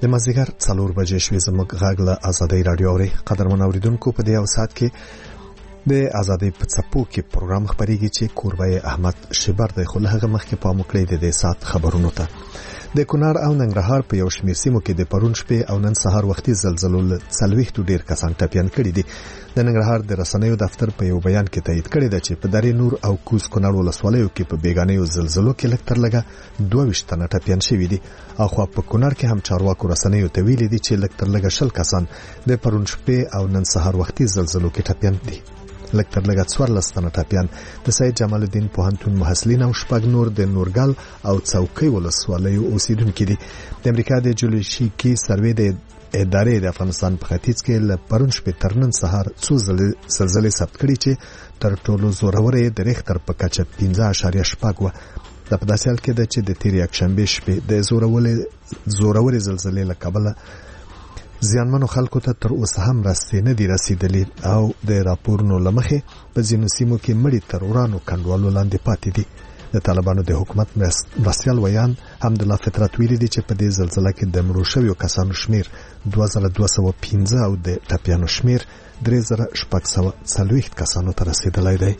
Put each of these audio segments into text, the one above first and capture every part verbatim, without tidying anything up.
د مازدیګر څلور بجې شوې. زموږ غږ له ازادۍ راډیو اوري. قدرمن اوریدونکو، په دې اوسات کې د ازادۍ په څپو کې پروګرام خبرېږي چې کوربه احمد شبر دی. خو له هغه مخکې پام وکړئ د دې سات خبرونو ته. د کونړ او ننګرهار په یو شمېر سیمو کې د پرون شپې او نن سهار وختي زلزلو له څلوېښتو ډېر کسان ټپیان کړي دي. د ننګرهار د رسنیو دفتر په یو بیان کې تایید کړی دی چې په درې نور او کوز کونړ ولسوالیو کې په بیګانیو زلزلو کې لږ تر لږه دوه ویشت تنه ټپیان شوي دي. او خو په کونړ کې هم چارواکو رسنیو ته ویلي دي چې لږ تر لږه شل کسان د پرون شپې او نن سهار وختي زلزلو کې ټپیان دي. لږ تر لږه څوارلس تنه ټپیان د سید جمال الدین پوهنتون محصلین او شپږ نور د نورګل او څوکۍ ولسوالیو اوسیدونکي دي. د امریکا د جیولوژیکي سروې د ادارې د افغانستان په ختیځ کې له پرون شپې تر نن سهار څو زلزلې ثبت کړي چې تر ټولو زورورې د ریختر په کچه پنځه اعشاریه شپږ وه. دا په داسې حال کې ده چې د تېرې یکشنبې شپې د زورورې زلزلې له کبله زیانمنو خلکو ته تر اوسه هم راستي نه دي رسیدلي او د راپورونو له مخې په ځینو سیمو کې مړي تر ورانو کنډوالو لاندې پاتې دي. د طالبانو د حکومت مرستیال ویان حمدالله فطرت ویلي دي چې په دې زلزله کې د مړو شویو کسانو شمیر دوه زره دوه سوه پنځه او د ټپیانو شمیر درې زره شپږ سوه څلوېښت کسانو ته رسیدلی دی.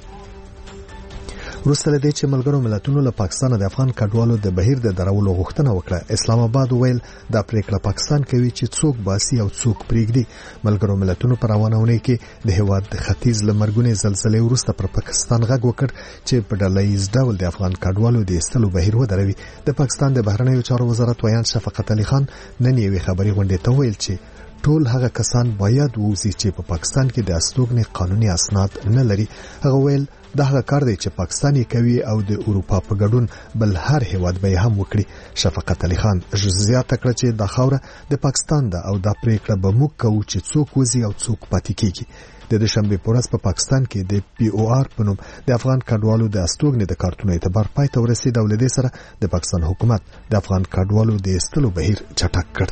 وروسته له دې چې ملګرو ملتونو له پاکستان د افغان کډوالو د بهیر د درولو غوښتنه وکړه، اسلام آباد ویل دا پریکړه پاکستان کوي چې څوک باسي او څوک پریږدي. ملګرو ملتونو په روانه اونۍ کې د هیواد د ختیځ له مرګونې زلزلې وروسته پر پاکستان غږ وکړ چې په ډله ییز ډول د افغان کډوالو د ایستلو بهیر ودروي. د پاکستان د بهرنیو چارو وزارت ویان شفقت علي خان نن یوې خبري غونډې ته ویل چې ټول هغه کسان باید ووځي چې په پاکستان کې د استوګنې قانوني اسناد نه لري. هغه ویل دا هغه کار دی چې پاکستان یې کوي او د اروپا په ګډون بل هر هیواد به هم وکړي. شفقت علي خان زیاته کړه چې دا خاوره د پاکستان ده او دا پریکړه به موږ کوو چې څوک وځي او څوک پاتې کیږي. د دوشنبه په ورځ په پاکستان کې د پی او آر په نوم د افغان کډوالو د استوګنې د کارتونو اعتبار پای ته ورسید او له دې سره د پاکستان حکومت د افغان کډوالو د ایستلو بهیر چټک کړ.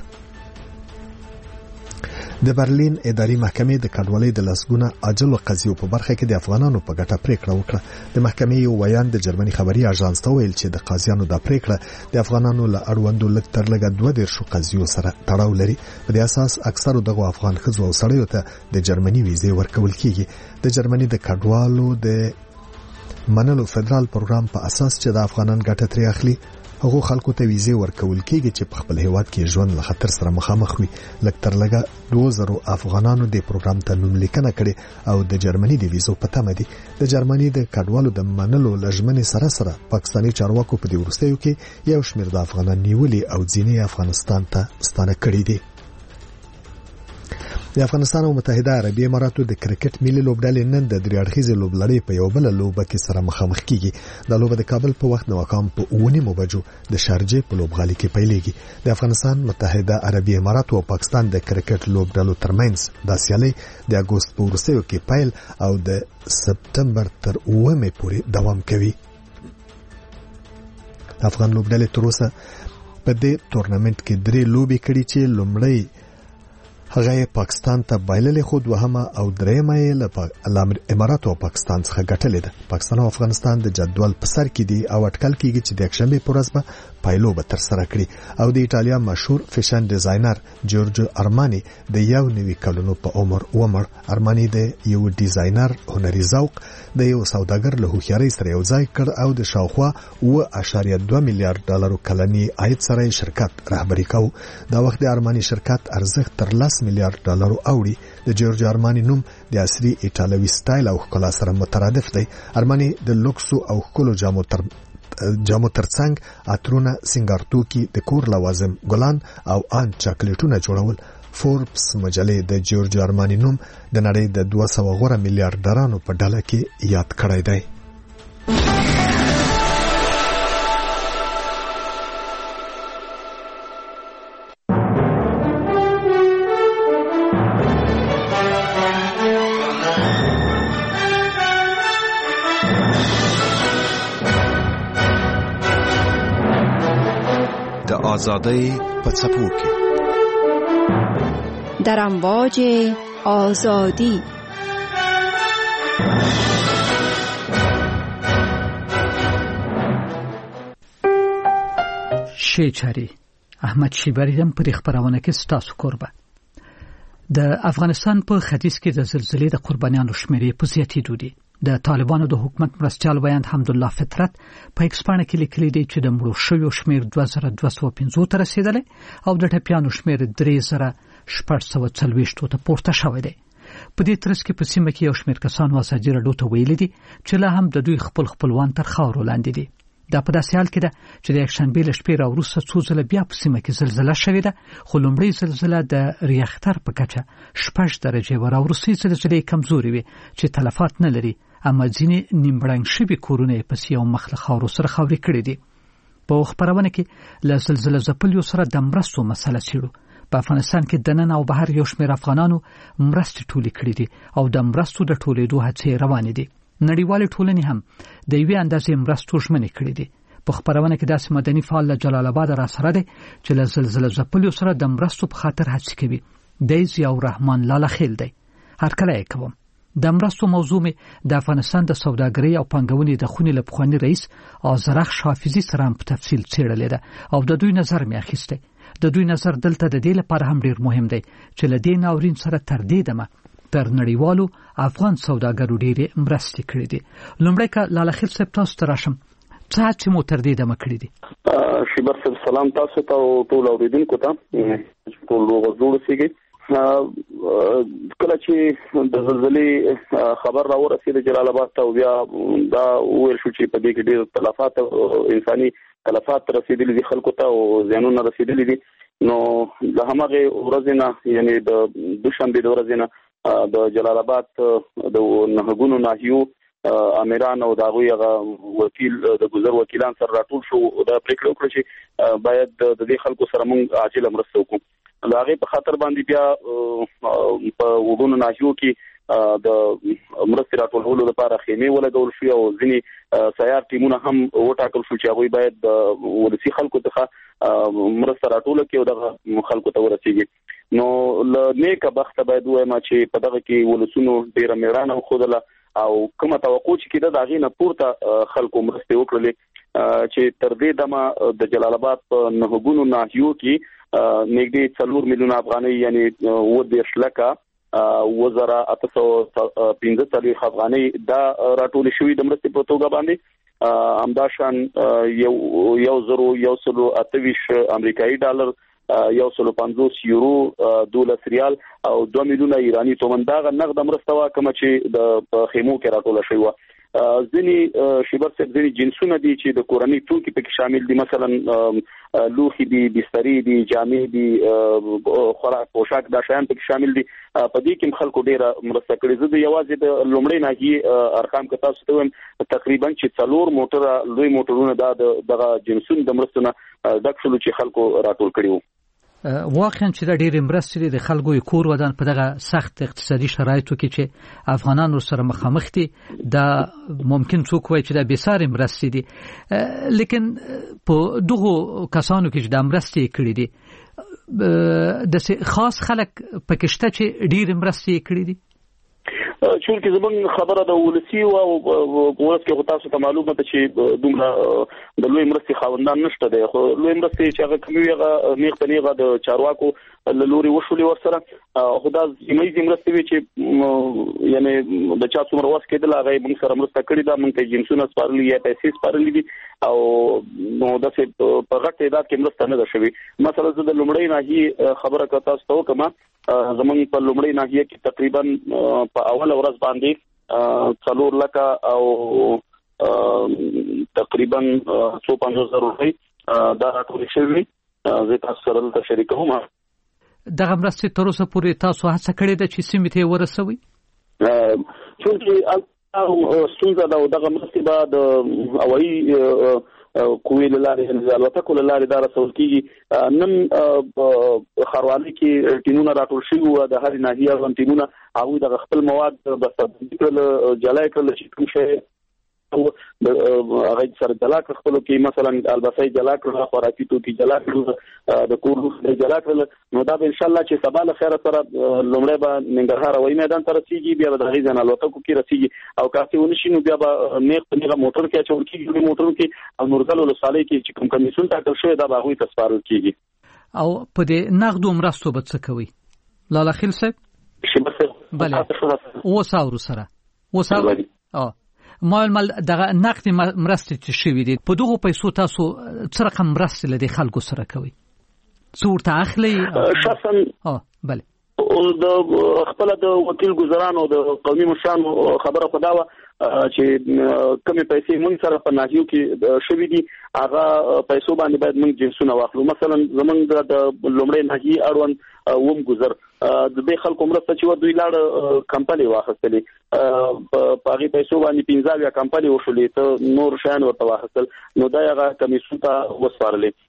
د برلین اداري محکمې د کډوالۍ د لسګونه عاجلو قضیو په برخه کې د افغانانو په ګټه پریکړه وکړه. د محکمې یو ویان د جرمني خبري اژانس ته ویل چې د قاضیانو د پریکړه د افغانانو له اړوندو لږ تر لږه دوه دیرشو قضیو سره تړاو لري. په دې اساس اکثرو دغه افغان ښځو او سړیو ته د جرمني ویزې ورکول کیږي. د جرمني د کډوالو د منلو فدرال پروګرام په اساس چې د افغانان ګټه ترې اخلي، هغه خلکو ته ویزې ورکول کیږي چې په خپل هیواد کې ژوند له خطر سره مخامخ وي. لږ تر لږه دوه زره افغانانو د پروګرام ته نوم لیکنه کړې او د جرمني د ویزو په تمه دي. د جرمني د کډوالو د منلو لژمنې سره سره پاکستاني چارواکو په دې وروستیو کې یو شمېر د افغانان نیولي او ځینې افغانستان ته ستانه کړي دي. د افغانستان او متحده عربي اماراتو د کرکټ ملي لوبډلې نن د درې اړخیزې لوبلړۍ په یو بل لوبه کې سره مخامخ کیږي. دا لوبه د کابل په وخت نوکام په اونیمو بجو د شارجې په لوبغالي کې پیلېږي. د افغانستان، متحده عربي اماراتو او پاکستان د کرکټ لوبډلو ترمنځ دا سیالي د اګوست په وروستیو کې پیل او د سپتمبر تر اوومې پورې دوام کوي. افغان لوبډلې تر اوسه په دې تورنمنت کې درې لوبې کړې چې لومړی هغه پاکستان ته بایللې، خو دوهمه او دریمه یې له اماراتو او پاکستان څخه ګټلې ده. پاکستان او افغانستان د جدول په سر کې دي او اټکل کېږي چې د یکشنبې په ورځ به پایلو به ترسره کړي. او د ایټالیا مشهور فیشن ډیزاینر جورجو ارمانی د یو نوي کلونو په عمر ومړ. ارمانی د یو ډیزاینر هنري ذوق د یو سوداګر له هوښیارۍ سره یو ځای کړ او د شاوخوا اوه اعشاریه دوه میلیارډ ډالرو کلني عاید سره شرکت رهبري کاوه. دا وخت د ارمانی شرکت ارزښت تر لس میلیارډ ډالرو اوړي. د جورج ارمانی نوم د عصري ایټالوي سټایل او ښکلا سره مترادف دی. ارمانی د لوکسو او ښکلو جامو تر جامو ترڅنګ عطرونه، سنگارتوکي، د کور لوازم، ګلان او ان چاکلیټونه جوړول. فوربس مجلې د جورج ارمانی نوم د نړۍ د دوه سوه غوره میلیارډرانو په ډله کې یاد کړی دی. آزادی په څپو کې در امواج آزادی. شیچری احمد شیبری هم پر خبرونه کې ستاسو کوربه. د افغانستان په ختیځ کې د زلزلې د قربانیانو شمېرې په زیاتېدو دي. د طالبانو د حکومت مرستیال ویاند حمدالله فطرت په ایکسپانه کې لیکلي دی چې د مړو شویو شمېر دوه زره دوه سوه پنځه ته رسیدلی او د ټپیانو شمېر درې زره شپږ سوه څلوېښت ته پورته شوی دی. په دې ترڅ کې په سیمه کې یو شمېر کسانو ازادي راډیو ته ویلي دي چې لا هم د دوی خپل خپلوان تر خاورو لاندې دي. دا په داسې حال کې ده چې د یکشنبې له شپې راوروسته څو ځله بیا په سیمه کې زلزله شوې ده، خو لومړۍ زلزله د ریختر په کچه شپږ درجې وه. راوروستۍ زلزلې کمزورې وې چې تلفات نه لري، اما ځینې نیمړنګ شوي کورونه یې پسې یو مخ له خاورو سره خاورې کړي دي. په خپرونه کې له زلزله ځپلیو سره د مرستو مسله څېړو. په افغانستان کې دننه او بهر یو شمېر افغانانو مرستې ټولې کړي دي او د مرستو د ټولېدو هڅې روانې دي. نړیوالې ټولنې هم د یوې اندازې مرستو ژمنې کړي دي. په خپرونه کې داسې مدني فعال له جلال آباد را سره دی چې له زلزله ځپلیو سره د مرستو په خاطر هڅې کوي. دی ضیاء الرحمن لاله خیل دی. هرکله یې کوم. د مرستو موضوع مې د افغانستان د سوداګرۍ او پانګونې د خونې له پخواني رئیس آذرخش حافظي سره هم په تفصیل څېړلې ده او د دوی نظر مې اخیستی. د دوی نظر دلته د دې لپاره هم ډیر مهم دی چې له دې ناورین سره تر دې دمه تر نړیوالو افغان سوداګرو ډېرې مرستې کړې دي. لومړی که لاله خیل صاحب تاسو ته راشم، څه هڅې مو تر دې دمه کړې دي؟ شیبر صاحب سلام تاسو ته او ټولو اورېدونکو ته، ټول روغ جوړ اوسئ. کله چې د زلزلې خبر راورسېد جلال آباد ته، بیا دا وویل شو چې په دې کې ډېر تلفات انساني تلفات رسېدلي دي خلکو ته او زیانونه رسېدلي دي. نو د همغې ورځې نه، یعنې د دوشنبې د ورځې نه د جلال آباد د نهګونو ناحیو امیران او د هغوی هغه وکیل د ګذر وکیلان سره راټول شو. دا پرېکړه وکړه چې باید د دې خلکو سره موږ عاجله مرسته وکړو. د هغې په خاطر باندې بیا په وګونو ناحیو کې د مرستې راټولولو لپاره خیمې ولګول شوې او ځینې سیار ټیمونه هم وټاکل شو چې هغوی باید د ولسي خلکو څخه مرسته راټوله کړي او دغه خلکو ته ورسېږي. نو له نیکه بخته باید ووایم چې په دغه کې ولسونو ډېره مېړانه وښودله او کومه توقع چې کېده د هغې نه پورته خلکو مرستې وکړلې چې تر دې دمه د جلال آباد په نهګونو ناحیو کې نږدې څلور میلیونه افغانۍ، یعنې اووه دېرش لکه اووه زره اته سوه پنځه څلوېښت افغانۍ دا راټولې شوي د مرستې په توګه باندې. همداشان یو یو زرو یو سلو اته ویشت امریکایي ډالر، یو سلو پنځوس یورو، دولس ریال او دوه میلیونه ایراني تومن دغه نغده مرسته وه کومه چې د خیمو کې راټوله شوې وه. ځینې شیبر صاحب ځینې جنسونه دي چې د کورنۍ توکي پکې شامل دي، مثلا لوښي دي، بسترې دي، جامې دي، خوراک پوشاک، دا شیان پکې شامل دي. په دې کې خلکو ډېره مرسته کړې. زه د یوازې د لومړۍ ناحیې ارقام که تاسو ته وایم، تقریبا چې څلور موټره لوی موټرونه دا دغه جنسونه د مرستو نه ډک شولو چې خلکو راټول کړي وو. واقعا چې دا ډېرې مرستې دي د خلکو یې کور ودان په دغه سخت اقتصادي شرایطو کې چې افغانان ورسره مخامخ دي، دا ممکن څوک وایي چې دا بېسارې مرستې دي. لیکن په دغو کسانو کې چې دا مرستې یې کړي دي، داسې خاص خلک پکې شته چې ډېرې مرستې یې کړي دي؟ چونکې زموږ خبره د ولسي او ولس کې خو تاسو ته معلومه ده چې دومره د لوی مرستې خاوندان نشته دی، خو لوی مرستې چې هغه کومې وي هغه نیغ په نیغه د چارواکو له لورې وشولې ورسره. خو دا سیمه ییزې مرستې وي چې یعنې د چا څومره وس کېدل هغه یې موږ سره مرسته کړې ده. موږ ته جنسونه سپارلي یا پیسې سپارلي دي او نو داسې په غټ تعداد کې مرسته نه ده شوې. مثلا زه د لومړۍ ناحیې خبره که تاسو ته وکړم، زموږ په لومړۍ ناحیه کې تقریبا په اوله ورځ باندې څلور لکه او تقریبا څو پنځوس زره روپۍ دا راټولې شوې. زه تاسو سره دلته شریکوم. دغه مرستې تر اوسه پورې تاسو هڅه کړې ده چې سیمې ته یې ورسوئ؟ چونکې ستونزه ده او دغه مرستې به د هوایي قوې له لارې، د الوتکو له لارې دا رسول کېږي. نن ښاروالۍ کې ټیمونه راټول شوي وو، د هرې ناحیې اړوند ټیمونه، هغوی دغه خپل مواد بسته‌بندي کړل، جلا یې کړل چې کوم شی هغه سره جلا کړل. خپلو کې مثلا البسۍ جلا کړل، خوراکي توکي جلا کړل، د کور لوښي جلا کړل. نو دا به انشاءالله چې سبا له خیره سره لومړی به ننګرهار هوایي میدان ته رسېږي، بیا به د هغې ځای نه الوتکو کې رسېږي او که هسې ونه شي نو بیا به نیغ په نیغه موټر کې اچول کېږي. موټرو کې او نورګل ولسوالۍ کې چې کوم کمیسیون ټاکل شوی دا به هغوی ته سپارل کېږي. او په دې نغدو مرستو به څه کوي لالا خیل صاحب؟ بله وساورو سره وساورو اه مال مال دغه نقد مرستې چې شوي دي په دغو پیسو تاسو څه رقم مرستې له دې خلکو سره کوي؟ څه ورته اخلي؟ شخصا اه بله د خپل د وکیل ګزارانو د قومي مشرانو خبره په دا و چې کمی پیسې مونږ سره په ناحیو کې شوي دي هغه پیسو باندې باید مونږ جنسونه واخلو. مثلا زمونږ د لومړی ناحیې اړوند ووم ګزر د دې خلکو مرسته چې و دوی لاړ کمپنۍ واخیستلې په هغې پیسو باندې پنځه اویا کمپنۍ وشولې ته نور شیان ورته واخیستل نو دا هغه کمیسیون ته وسپارلې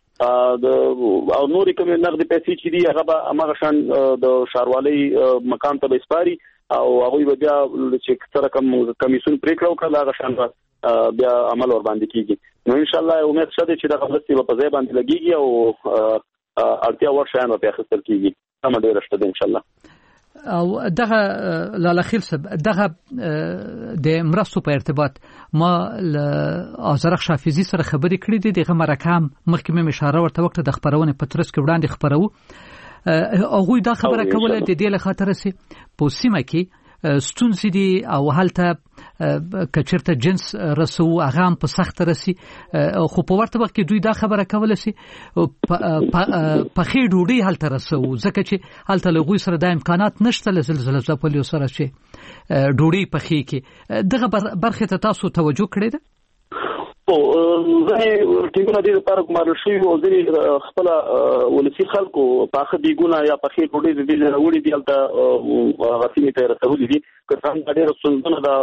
او نورې کومې نغدې پیسې چې دي هغه به هماغه شان د ښاروالۍ مقام ته به سپاري او هغوی به بیا چې څه رقم کمیسیون پرېکړه وکړه هغه شان به بیا عمل ور باندې کېږي. نو انشاءالله امید شته چې دغه مرستې به په ځای باندې لګېږي او اړتیا وړ شیان به پرې اخیستل کېږي. سمه ډېره شته ده انشاءالله. او دغه لالا خیل صاحب دغه د مرستو په ارتباط ما له آزرخ شافیزي سره خبرې کړې دي. دغه مرکه هم مخکې مې اشاره ورته وکړه د خبرونې په ترڅ کې وړاندې خبرو هغوی دا خبره کوله د دې له خاطره چې په سیمه کې ستونزې دي او هلته کچرته جنس رسو هغه هم په سخت رسي خو په ورته وخت کې دوی دا خبره کوله چې په خې ډوډۍ هلته رسو ځکه چې هلته له غوی سره د امکانات نشته له زلزلې ځپلو سره چې ډوډۍ پخې کې دغه برخې ته تاسو توجه کړې ده؟ او زه ټیګونه دې لپاره کومارل شوي او ځینې خپل ولسي خلکو پاخه دیګونه یا پخې ډوډۍ دې راوړي دي هلته هغه سیمې ته رسولي دي که څنګه ډېره ستونزمنه ده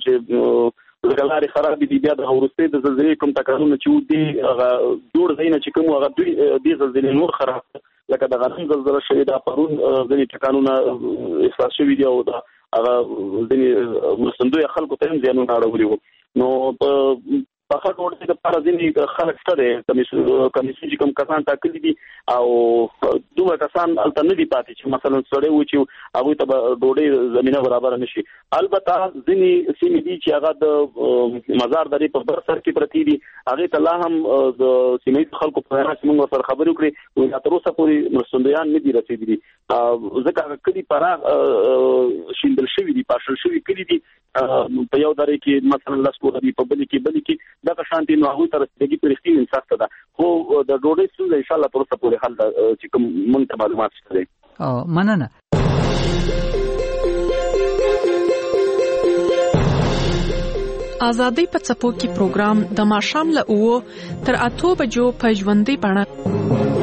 چې لارې خرابې دي بیا د وروستۍ د زلزلې کوم ټکرونه چې دي هغه جوړ ځایونه چې کوم هغه دوی دې زلزلې نور خراب لکه د غنم زلزله شوې ده پرون ځینې ټکانونه احساس شوي دي او د هغه ځینې مرستندویه خلکو ته هم زیانونه اړولي وو. نو په پخه ډوډۍ لپاره ځینې خلک شته دی کمیسیون چې کوم کسان ټاکلي دي او دومره کسان هلته نه دي پاتې چې مثلا سړی و چې هغوی ته به ډوډۍ زمینه برابره نه شي. البته ځینې سیمې دي چې هغه د مزار درې په بر سر کې پرتې دي هغې ته لا هم د سیمه ییزو خلکو په وینا چې موږ ورسره خبرې وکړې وایي لا تر اوسه پورې مرستندویان نه دي رسېدلي ځکه هغه کلي پراخ شیندل شوي دي پاشل شوي کلي دي په یو درې کې مثلا لس کوره دي په بلې کې بلې کې دغه شانتي نو هغوی ته رسېدګي په رښتینې سخته ده خو د ډوډۍ ستونزه انشاءالله تر اوسه پورې حل ده چې کوم موږ ته معلومات شته دی. مننه. ازادي په څپو کې پروګرام د ماښام له اوو تر اتو بجو په ژوندۍ بڼه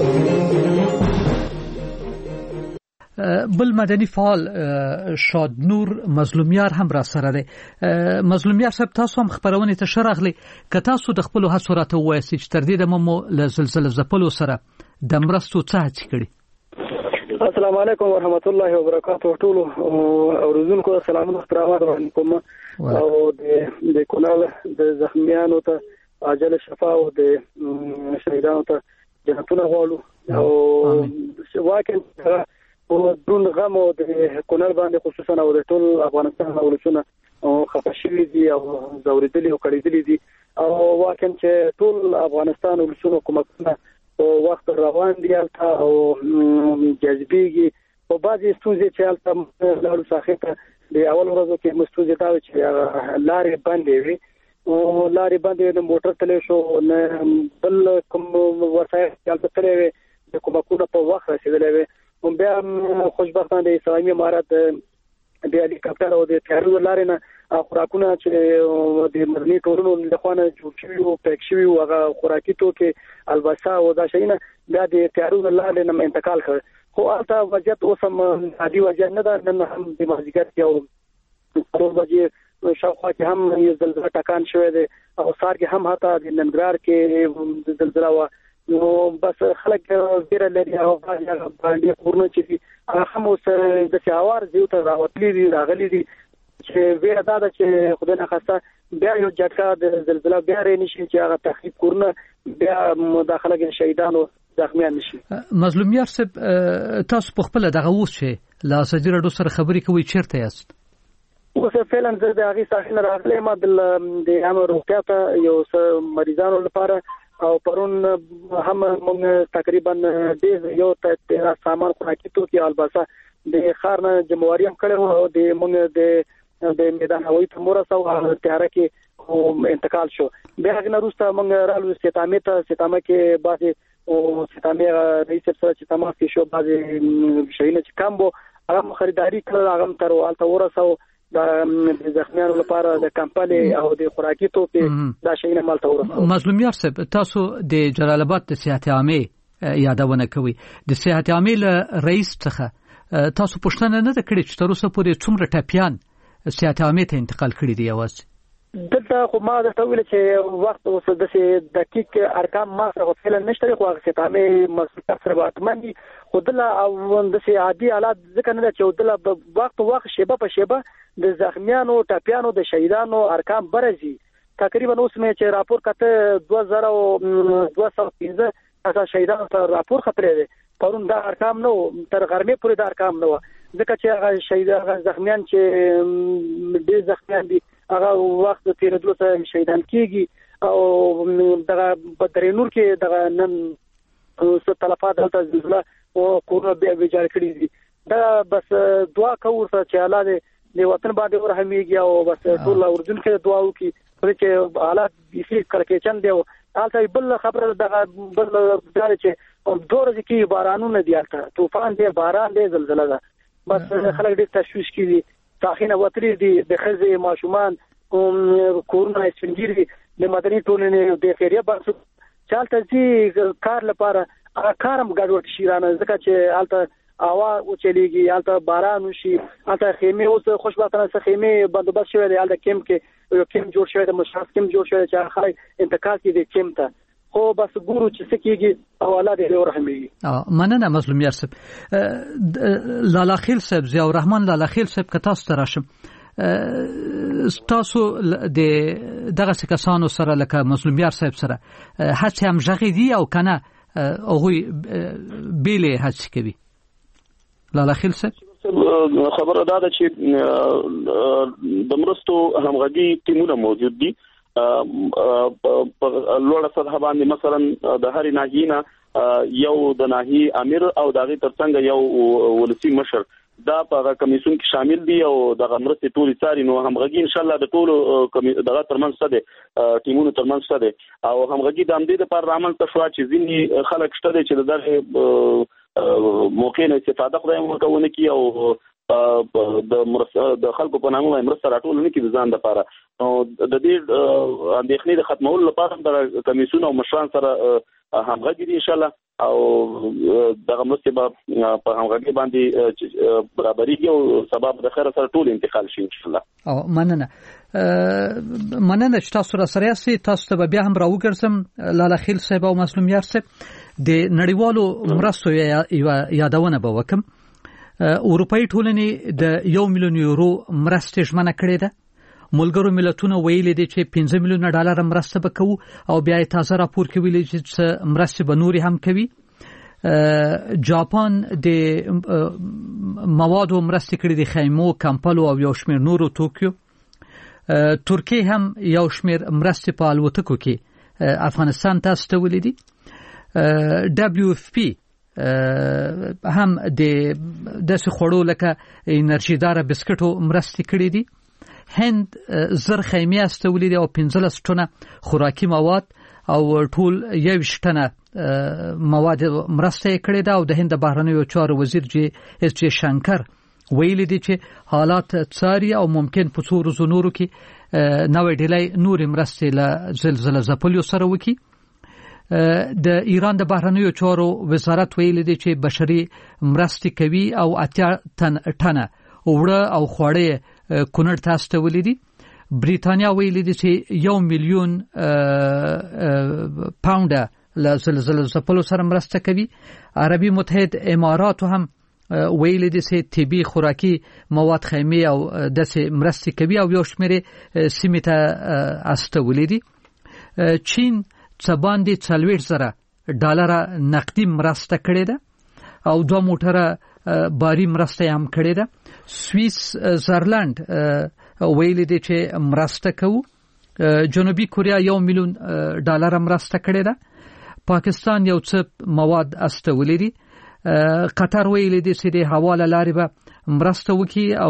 بل مدني فعال شاد نور مظلومیار هم را سره دی. مظلومیار صاحب تاسو هم خبرونه ته شرغلی که تاسو د خپل هڅو راته وایي چې تر دې د مو له زلزلې ځپلو سره د مرستو څه هڅې کړي؟ السلام علیکم ورحمت الله وبرکاته. ټول اوریدونکو سلامونه خبرونه کوم او د کونړ د زخمیانو ته عاجل شفا او د شهیدانو ته جنتونه غواړو او واقعا او دون غم او د کونړ باندې خصوصا او د ټول افغانستان ولسونه خفه شوي دي او ځورېدلي او کړېدلي دي او واقعا چې ټول افغانستان ولسونه کومکونه او وخت روان دي هلته او جذبېږي او بعضې ستونزې چې هلته لاړو ساحې ته د اول ورځو کې موږ ستونزې دا وې چې لارې بندې وي او لارې بندې وې نه موټر تللی شو نه بل کوم وسایل هلته تللی وې د کومکونه په وخت رسېدلی وې هم بیا خوشبختانه د اسلامي امارت د هلیکاپټر او د طیارو لارې نه خوراکونه چې د مدني ټولنو لخوا نه جوړ شوي او پیک شوي وو هغه خوراکي توکي البسه او دا شیونه بیا د طیارو لارې نه انتقال کړ خو هلته وضعیت اوس هم عادي وضعیت نه ده. نن هم د مازدیګر کې او څلور بجې شاوخوا کې هم یو زلزله ټکان شوی دی او سهار کې هم حتی د ننګرهار کې د زلزله وه نو بس خلک ډېره لري او باندې کورونه چې دي هغه هم اوس داسې هوار دیو ته راوتلي دي راغلي دي چې ویره دا ده چې خدای نخواسته بیا یو جټکه د زلزله بیا رانه شي چې هغه تخریب کورونه بیا مداخله کې شهیدان او زخمیان نشي. مظلومیار صاحب تاسو په خپل دغه اوس چې لا سجی رډو سره خبرې کوي چیرته یاست؟ اوس فعلا زه د هغې ساحل راغلی ما د عامه روغتیا ته یو څه مریضانو لپاره او پرون هم موږ تقریبا ډېر یو ته سامان خوراکي توکي البته د خارنه جمهوریت هم کړو او د موږ د د میدان هوایي تمور سو تیار کې انتقال شو بیا هغه وروسته موږ رالو ستامه ته ستامه کې بعضي او ستامه رئیس سره چې تمام کې شو بعضي شینه چې کمبو هغه خریداري کړل هغه تر والته ورسو د زخمیانو لپاره د کمپنی او د خوراکي توکي دا شینه مالته ورسو. مظلوم یار صاحب تاسو د جلال آباد د صحت عامه یادونه کوي د صحت عامه رئیس څخه تاسو پوښتنه نه کړې چې تر اوسه پورې څومره ټاپیان صحت عامه ته انتقال کړی دی اواز دلته خو ما دا ویل چې وخت اوس د دقیق ارقام ما سره فعلا نشته خو هغه ستامه مسؤلیت سره واتمني خودله او د سي عادي حالات ځکه نه چې دله وخت وخت شیبه په شیبه د زخمیانو ټاپیانو د شهیدانو ارقام برزي تقریبا اوس مې چې راپور کته دوه زره دوه سوه پنځه هغه شهیدانو ته راپور خطرې دي پرون دا ارقام نو تر غرمه پورې دا ارقام نو ځکه چې هغه شهیدان زخمیان چې ډېر زخمیان دي هغه وخت تیرېدلو ته شهیدان کیږي او دغه بدرینور کې دغه نن څه تلفات دلته زلزلہ او کورونا بیا ویجاړ کړی دي دا بس دعا کوو چې الله دې د وطن باندې ورحمېږي او بس ټول اردن کې دعا وکړي چې حالات بیخي کړکېچن دی او حالت بل خبره دغه بل دار چې دوه ورځې کې بارانونه دي البته طوفان دی باران دی زلزلہ ده بس خلک ډېر تشویش کوي تاخینه وتري دي د خزې ماشومان کورونا سپینګيري د مدني ټولنې د خیریه بحث چالتہ چې کار لپاره کارم ګډوډ شي رانه ځکه چې البته هوا او چلیږي البته باران وشي البته خیمه اوس خوشبختانه څه خیمه بندوبست شوی دی البته کیم کې یو کیم جوړ شوی دی مشخص کیم جوړ شوی چې خلک انتقال کوي د کیم ته خو بس ګورو چې څه کېږي او الله دې ورحمېږي. مننه مظلوم یار صاحب. لالا خیل صاحب ضیاء الرحمن لالا خیل صاحب که تاسو ته راشم تاسو د دغه کسانو سره لکه مظلوم یار صاحب سره هڅه هم ژغې دي او کنه هغوی بیلې هڅې کوي. لالا خیل صاحب خبره دا ده چې د مرستو همغږي ټیمونه موجود دي په لوړه سطح باندې مثلا د هر ناحیه یو د ناحیه امیر او دغه ترڅنګ یو ولسی مشر دا په کمیسیون کې شامل دي او د مرستې ټولې ساري نو همغږي ان شاء الله د ټولو دغه ترمنځ څه دي ټیمونو ترمنځ څه دي او همغږي د امدې لپاره عمل ته شو چې ځینې خلک شته چې دغه موقع نه استفاده خدای ورکونه کی او د مرسته د خلکو په نامه مرسته راټول نه کی د ځان لپاره نو د دې اندېښنې د ختمولو لپاره د کمیسیون او مشران سره همغږي دي ان شاء الله او دغه مرسته په همغږي باندې برابرۍ او سبب د خیر سره ټول انتقال شي ان شاء الله. او مننه مننه چې تاسو را سره یاستئ. تاسو ته بیا هم راوګرځم لالا خیل صاحب او مظلوم یار صاحب د نړیوالو مرستو یادونه به وکم. اروپאי ټولنې د یو میلیون یورو مرسته ژمنه کړې ده. ملګرو ملتونو ویلي دي چې پنځه میلیونه ډالر مرسته وکړو او بیا تازه راپور کې ویلي چې مرسته به نوري هم کوي. جاپان د موادو مرسته کړې دي خیمو کمپلو او یو شمېر نورو توکیو. ترکیه هم یو شمېر مرسته په الوتکو کې افغانستان ته استولې دي. دبليو اف پی هم د داسې خوړو لکه انرژي دار بسکټو مرستې کړې دي. هند زر خیمې استولې دي او پنځلس ټنه خوراکي مواد او ټول یویشت ټنه مواد مرسته کړې ده او د هند بهرنیو چارو وزیر جی اس جی شنکر ویلي دي چې حالات څاري او ممکن په څو ورځو نورو کې نوې ډلې نورې مرستې له زلزلې ځپلو سره وکړي. د ایران د بهرنیو چارو وزارت ویلي دی چې بشري مرستې کوي او اتیا تن ټنه وړه او خوړې کونړ ته استولې دي. بریتانیا ویلي دی چې یو میلیون پاونډه له زلزلې ځپلو سره مرسته کوي. عربي متحد امارات هم ویلي دي چې طبي خوراکي مواد خیمه او داسې مرستې کوي او یو شمېر سیمې ته استولې دي. چین څه باندې څلوېښت زره ډالره نقدي مرسته کړې ده او دوه موټره باري مرسته هم کړې ده. سویس زرلند ویلي دي چې مرسته کوو. جنوبي کوریا یو میلیون ډالر مرسته کړې ده. پاکستان یو څه مواد استولې دي. قطر ویلي دي چې د حواله لارې به مرسته وکړي او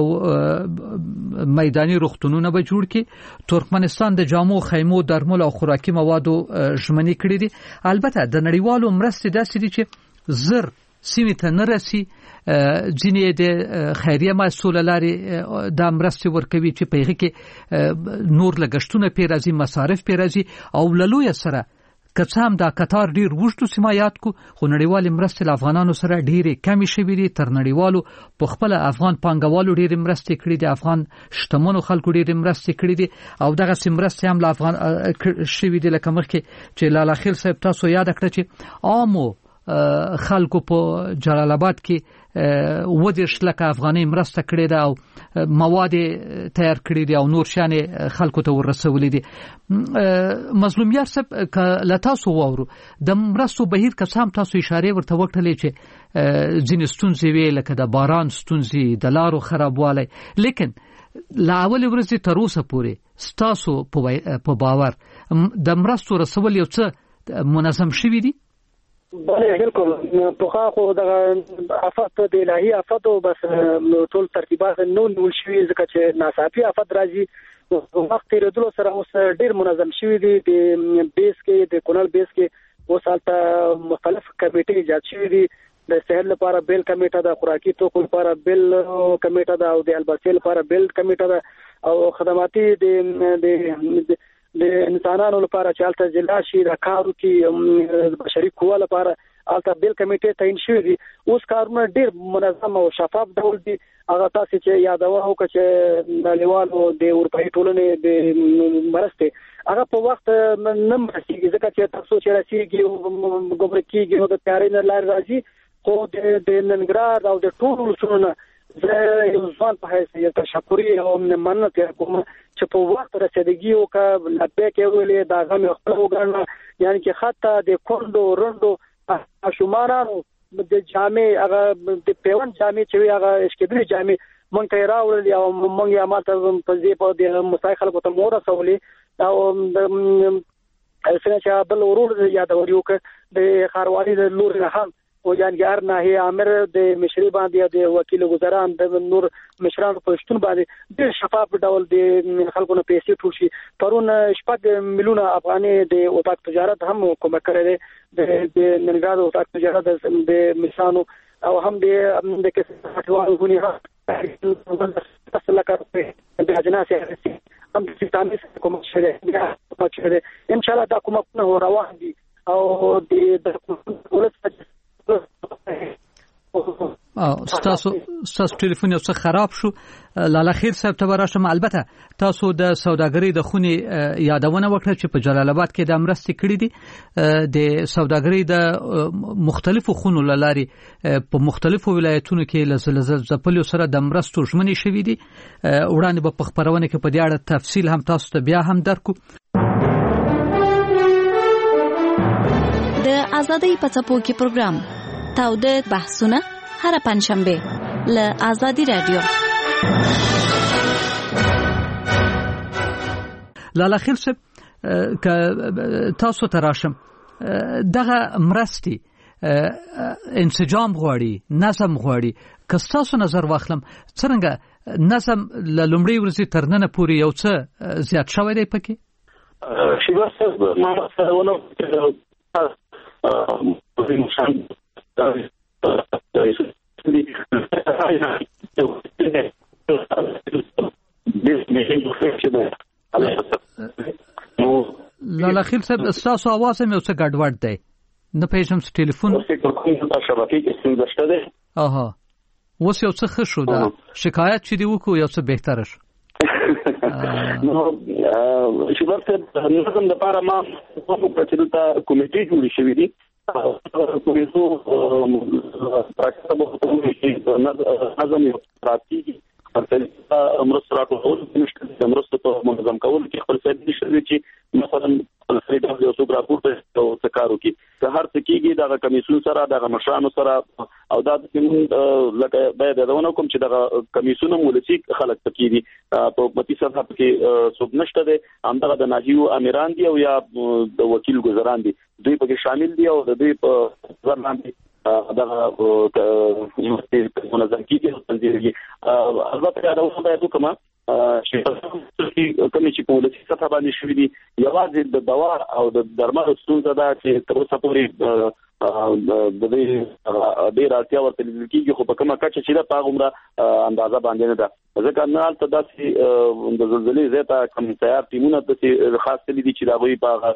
میداني روغتونونه به جوړ کړي. ترکمنستان د جامو، خیمو، درمل او خوراکي موادو ژمنې کړې دي. البته د نړیوالو مرستې داسې دي چې زر سیمې ته نه رسي. ځینې د خیریه محصول لارې د مرستې ورکوي چې په هغه کې نور لګښتونه پې راځي، مصارف پې راځي او له لویه سره که څه هم دا قطار ډیر وښتو سیمه یاد کو، خو نړیوالې مرستې له افغانانو سره ډیرې کمې شوې دي. تر نړیوالو په خپل افغان پانګوالو ډیرې مرستې کړې دي، افغان شتمنو خلکو ډیرې مرستې کړې دي او دغه مرستې هم له افغان شوې دي. لکه مخکې چې لالا خیل صاحب تاسو یاد کړئ چې عامو خلکو په جلال آباد کې و دېرش لکه افغانۍ مرسته کړې ده او مواد تیار کړي دي او نور شان خلکو ته ورسولې دي. مظلومیت صاحب ک له تاسو وورو د مرستو بهیر که سم تاسو اشاره ورته وکړلې چې ځینې ستونزې وی لکه د باران ستونزې، د لارو خرابوالی، لیکن لا اول ورځې تر اوسه پورې ستاسو په باور د مرستو رسول یو څه منظم شوي دي؟ بله بالکل. پخوا خو دغه آفت د الهي آفت او بس ټول ترتیبات نو نیول شوي ځکه چې ناڅاپي آفت راځي. وخت تېرېدلو سره اوس ډېر منظم شوي دي. د بیس کې د کونړ بیس کې اوس هلته مختلف کمیټې ایجاد شوي دي. د صحت لپاره بیل کمیټه ده، خوراکي توکو لپاره بیل کمیټه ده او د الباسي لپاره بیل کمیټه ده او خدماتي د د انسانانو لپاره چې الته ضلع شي د کارو کې بشري قوه لپاره الته بیل کمیټې تعین شوی دي. اوس کارونه ډېر منظم او شفاف ډول دي. هغه تاسو چې یادوه وکړه چې نړیوالو د اروپایي ټولنې د مرستې هغه په وخت نه مرسېږي ځکه چې تاسو چې رسېږي ګمرک کېږي نو د تیارۍ نه لارې راځي. خو د ننګرهار او د ټولو ولسونو زه یو ځوان په حیث یو تشکري او مننه کوم چې په وخت رسیدګي وکړه، لبیک یې ویلې دا غم خپل وګڼه. یعنی چې حتی د کندو رندو شومانانو د جامع هغه د پیوند جامع چې هغه اشکدري جامع مونږ ته راوړل او مونږ یې ماته په دې په د مسای خلکو ته مور رسولې او څنګه چې بل ورور یادوري وکړه د خاروالي د لور نه هم او جانګار نه امر د مشري باندې د وکیل گزاران د نور مشرانو په شتون باندې د شفاف ډول د خلکو نه پیسې ټوشي. پرون شپږ میلیونه افغاني د اوتاق تجارت هم کومک کړی د ننګرهار اوتاق تجارت د مشرانو او هم د د کساتوالو غونې تاسو لکه د اجناس هم د سیستاني کومک شوی ان شاء الله دا کومکونه روان دي او د ولس او ستاسو ستاسو ټلیفون یو څه خراب شو. لاله خیر صاحب ته ورشم. البته تاسو د سوداګرۍ د خونې یادونه وکړه چې په جلال آباد کې د مرستې کړې دي. د سوداګرۍ د مختلفو خونو لاري په مختلفو ولایتونو کې له زلزلې ځپلو سره د مرستو ژمنې شوې دي. وړاندې به په خبرونه کې په دې اړه تفصیل هم تاسو ته بیا هم درکو. د ازادۍ په څپو کې پروګرام تاوده بحثونه هر پنځشنبه له ازادي رادیو. لاله خیل صاحب ک تاسو ته راشم. دغه مرستي انسجام غواړي، نظم غواړي. که تاسو نظر واخلم څنګه نظم له لومړي ورځې تر ننه پورې یو څه زیات شوی دی پکې؟ شیبه صاحب ما سره ونه لاله خیل صاحب تاسو आवाज مې اوسه ګډوډ دی. نه پېژم ټلیفون شبکې کې څنګه شته ده. اها اوس یو څه ښه شو. دا شکایت چې دی وکړو یو څه بهتره شو. نو چې ورته نظم د لپاره ما په پرچلتا کمیټې جوړې شوې دي. کومېزو پراکټه به نظم یو پراتی پرچلتا امرست راټول نشته. امرست په منظم کول کې خپل ځای نشته چې مثلا خپل ډول یو څو راپورټ او څکارو کې که هر څه کېږي دغه کمیسیون سره دغه مشرانو سره او دا لکه باید دونه کوم چې دغه کمیسیون مولسي خلک پکې دي په حکومتي سطح کې څوک نشته دي همدغه د ناحیو امیران دي او یا د وکیل گزاران دي دوی پکې شامل دي او د دوی په ځان دغه منظم کیږي تنظیمي البته دا اوس باید کومه چې کومې چې په ولسی سطح باندې شوې دي یوازې د دوا او د درملو ستونزه ده چې تر اوسه پورې د دې ډیر اړتیا ورته لیدل کېږي خو په کومه کچه چې دا پاغومره اندازه باندې نه ده ځکه نه البته داسې د زلزلې زیاته کوم تیار ټیمونه د خاص کلی دي چې دا غوي په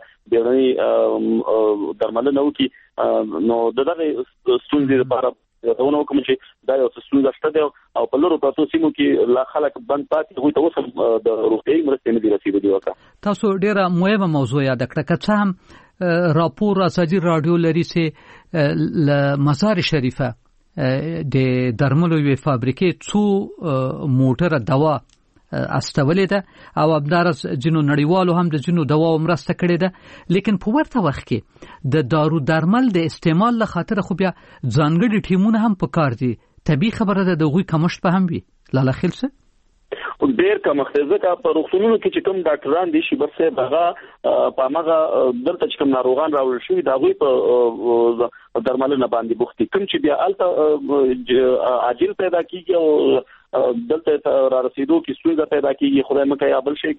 بیرونی درملنه وکي نو دغه ستونزې لپاره دونه کوم چې دا یو څه شته دی او په لورو پاتو سیمو کې لا خلک بند پاتې وي ته اوس د روغتي مرستې نه دي رسیدلې وکړه تاسو ډیره مهمه موضوع یاد کړه که څه هم راپور ازادي رادیو لري چې ل مزار شریفه د درملو وی فابریکې څو موټر دوا استولې ده او ابدارس جنو نړیوالو هم د جنو دوا مرسته کړې ده لیکن په ورته وخت کې د دارو درمل د استعمال له خاطر خو بیا ځانګړي ټیمونه هم پکار دي طبي خبره ده د غوي کمشت په هم وي لاله خلصه ډیر کوم ځکه په روغتونونو کې چې کوم ډاکټران دي شي بس هغه په هغه دلته چې کوم ناروغان راوړل شوی دا غوي په درملنه باندې بوختي کوم چې بیا الته عاجل پیدا کیږي او دلته را رسیدو کې ستونزه پیدا کیږي خدای مکه یا بل شي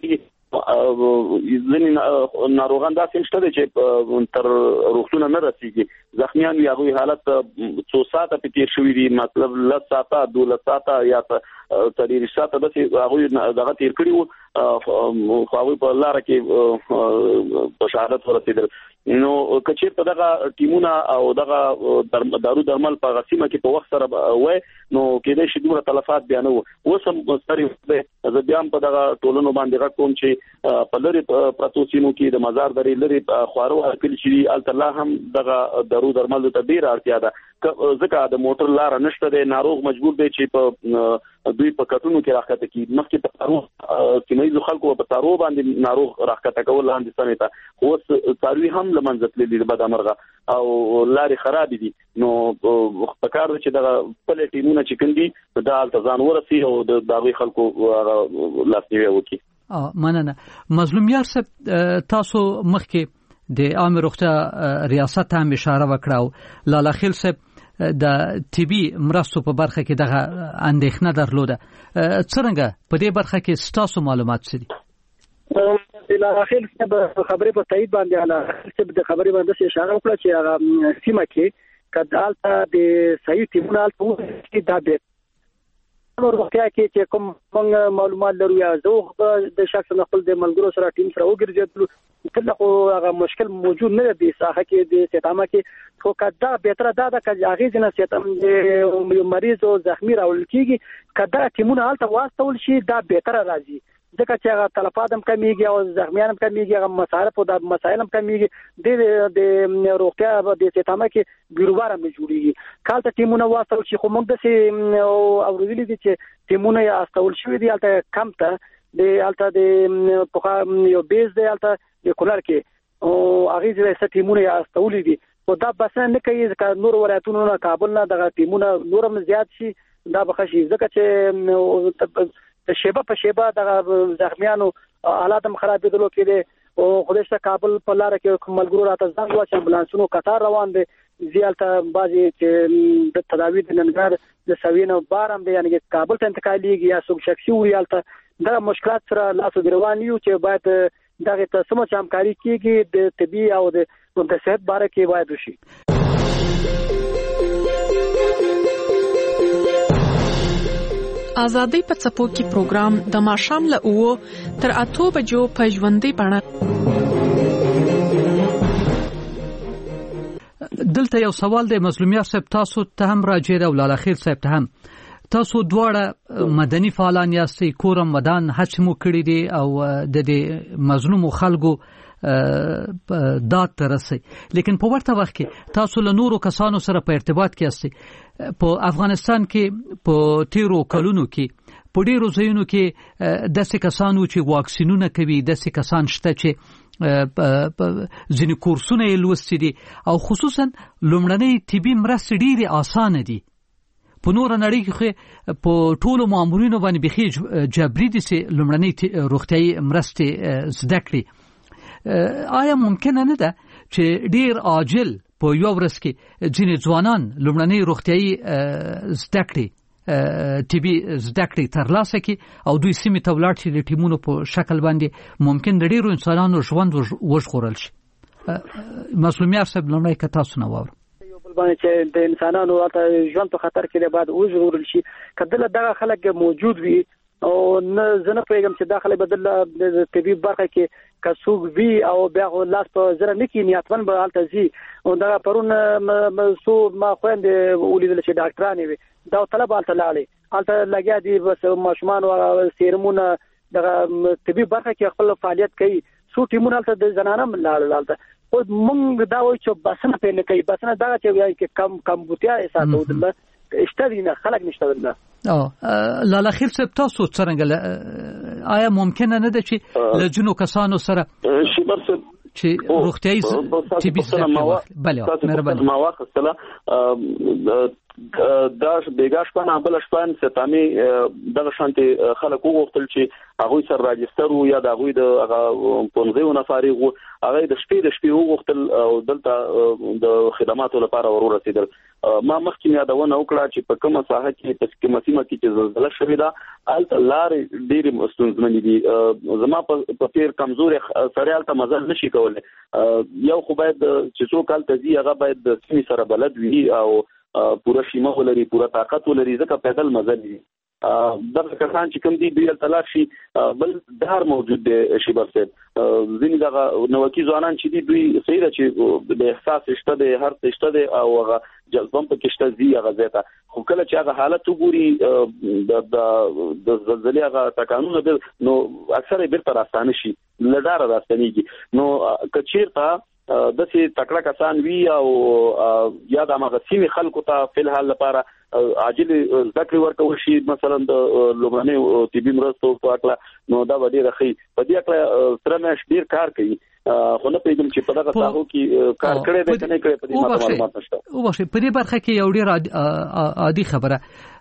کې ځینې ناروغان داسې شته چې تر روغتونه نه رسیږي زخمیان یا غوي حالت څو ساعته په تیر شوی دي مطلب لس ساعته دوه ساعته یا تدریج ساعته بس هغه دغه تیر کړیو خو هغه په لار کې په شهادت ورسېدل نو کچیر په دغه ټیمونه او دغه دارو درمل په غسیمه کې په وخت سره وای نو کېدې شي دومره تلفات بیان وو وسم ستري زه بیا په دغه ټولنو باندې راکوم چې په لری پروتو سیمو کې د مزار درې لری خوارو هکل شي الته هم دغه دارو درمل ته ډیر اړتیا ده ځکه د موټر لار نشته د ناروغ مجبور دی چې په دوی په کټونو کې راخته کی مخکې په تارو کیمیز خلکو په تارو باندې ناروغ راخته کول لاندې سمېته اوس تاروي هم لمنځتلې دي بد امرغه او لارې خراب دي نو په کار چې د خپل ټیمونه چې کندي د التزام ورسي او د داوی خلکو لاسنیوي وکړي اه مننه مظلوم یار صاحب تاسو مخکې د عام روغتیا ریاست هم اشاره وکړو لاله خیل صاحب د طبي مرستو په برخه کې دغه اندېښنه درلوده څنګه په دې برخه کې ستاسو معلومات څه دي لا اخر څه خبرې په تایید باندې اله څه د خبرې باندې اشاره وکړه چې هغه سیمه کې کدالته د صحیح ټیمونه الته دا به نور وختیا کې چې کوم موږ معلومات لرو یا زه د شخص خپل د ملګرو سره ټیم سره وګرځېدل کله خو هغه مشکل موجود نه دی ساحه کې د سیتامه کې خو کدا به تر دا د هغه جنا سیتام د مریض او زخمی راول کیږي کدا ټیمونه الته واستول شي دا به تر راځي ځکه چې هغه تلفات هم کمیږي او زخمیان هم کمیږي هغه مسایل په د مسایل هم کمیږي د د روغتیا د سیتامه کې ګروبار هم جوړیږي کله ټیمونه واستول شي خو موږ د سي او ورزلي دي چې ټیمونه یې استول شي دي الته کم ته د الته د په یو بیس دی الته د کولر کې او هغه ځای ټیمونه یې استول دي او دا بس نه کوي ځکه نور ولایتونو نه کابل نه دغه ټیمونه نورم زیات شي دا بخښي ځکه چې شیبه په شیبه د زخمیانو حالات هم خرابېدلو کې دي او خدای شته کابل په لار کې ملګرو راته ځان واچ امبولانسونو قطار روان دي زیالته بازي چې د تداوی د ننګر د سوینو بارم دي یعنی کابل ته انتقالېږي یا څوک شخصي ویالته دا مشکلات سره لاسو روان یو چې باید دغه ته سمه همکاري کیږي د طبي او د صحت باره کې باید وشي آزادۍ په څپو کې پروګرام د ماښام له اوو تر اتو بجو په ژوندۍ بڼه دلته یو سوال دی مظلومیت صاحب تاسو ته هم راځي او لاله خیل صاحب ته هم تاسو دواړه مدني فعالان یاستئ کورم ودان هڅه مو کړې دي او د دې مظلوم خلکو داد ترسي لیکن په ورته وخت کې تاسو له نورو کسانو سره په ارتباط کې یاستئ په افغانستان کې په تیرو کلونو کې په ډیرو ځایونو کې د څه کسانو چې واکسینونه کوي د څه کسان شته چې ځینې کورسونه یې لوستي دي او خصوصا لومړنۍ طبي مرستې ډېرې اسانه دي. په نور نړۍ کې په ټولو مامورینو باندې بخي جبري دي چې لومړنۍ روغتيایي مرستې زده کړي. آیا ممکن نه ده چې ډېر عاجل په یو ورځ کې ځینې ځوانان لومړنۍ روغتيایي زده کړي طبي زده کړې ترلاسه کړي او دوی سیمې ته ولاړ شي د ټیمونو په شکل باندې ممکن د ډېرو انسانانو ژوند وژغورل شي؟ مسلمیار صاحب لومړی که تاسو نه واورو باندې چې د انسانانو ژوند په خطر کې بعد وژغورل شي کله دغه خلک موجود وي او نه زنه پیغام چې داخله بدل د طبي برخه کې کسوګ وی او بیا لاس په زره نکې نیاتمن به حالت زی او دا پرون سو ما خويند ولیدل چې ډاکټرانه وي دا طلب حالت لاله حالت لګیا دي بس ماشومان او سیرمونه د طبي برخه کې خپل فعالیت کوي سو ټیمونه حالت د زنانه لاله حالت او موږ دا وایو چې بسنه په نه کوي بسنه دا چې وایي کې کم کم بوتیا اساسه ودل اشترينا خلق نشتغلنا اه لا خیر صاحب تاسو څنګه آیا ممکن نه ده چې لجنو کسانو سره شي بس چې روغتيایي چې به بله مهرباني ما واخصله داش بیګاش پنه بل شپان ستامي دغه شانتي خلک وغوښتل چې هغه سره راجستر یا د هغه د پونځه نفرې هغه د شپې د شپې وغوښتل او دلته د خدماتو لپاره ورور رسیدل. ما مخکې یادونه وکړه چې په کومه ساحه کې په کومه سیمه کې چې زلزلہ شوې ده الته لارې ډېرې مستونزمنې دي. زما په پیر کمزوري سره الته مزل نشي کولای. یو خو باید چې څوک الته ځي هغه باید د سیمې سره بلد وي او پورا شیمه ولري پورا طاقت ولري ځکه پیدل مزل دي. دغه کسان چې کوم دي دوی تلاش شي بل دار موجود دي شي برسه ځینې دغه نوکی ځوانان چې دي دوی صحیح ده چې د احساس شته د هر څه شته دي او هغه جذبم په کېشته زی هغه زیاته خو کله چې هغه حالت وګوري د د زلزلې هغه تکانونه نو اکثره بیرته راستانه شي لدار راستنیږي. نو کچیرته د سي تکړه کسان وی او یا د مغسیمي خلکو ته په الحال لپاره عاجل ذکر ورکول شي مثلا د لومړنۍ طبي مرستو په اړه نو دا وړي راخي په دې اړه تر مې ډیر کار کوي خو نه پیږم چې په دغه تاسو کې کار کړی دی کنه کړی په دې معلومات نشته. او واشه په دې برخه کې یو ډیر عادي خبره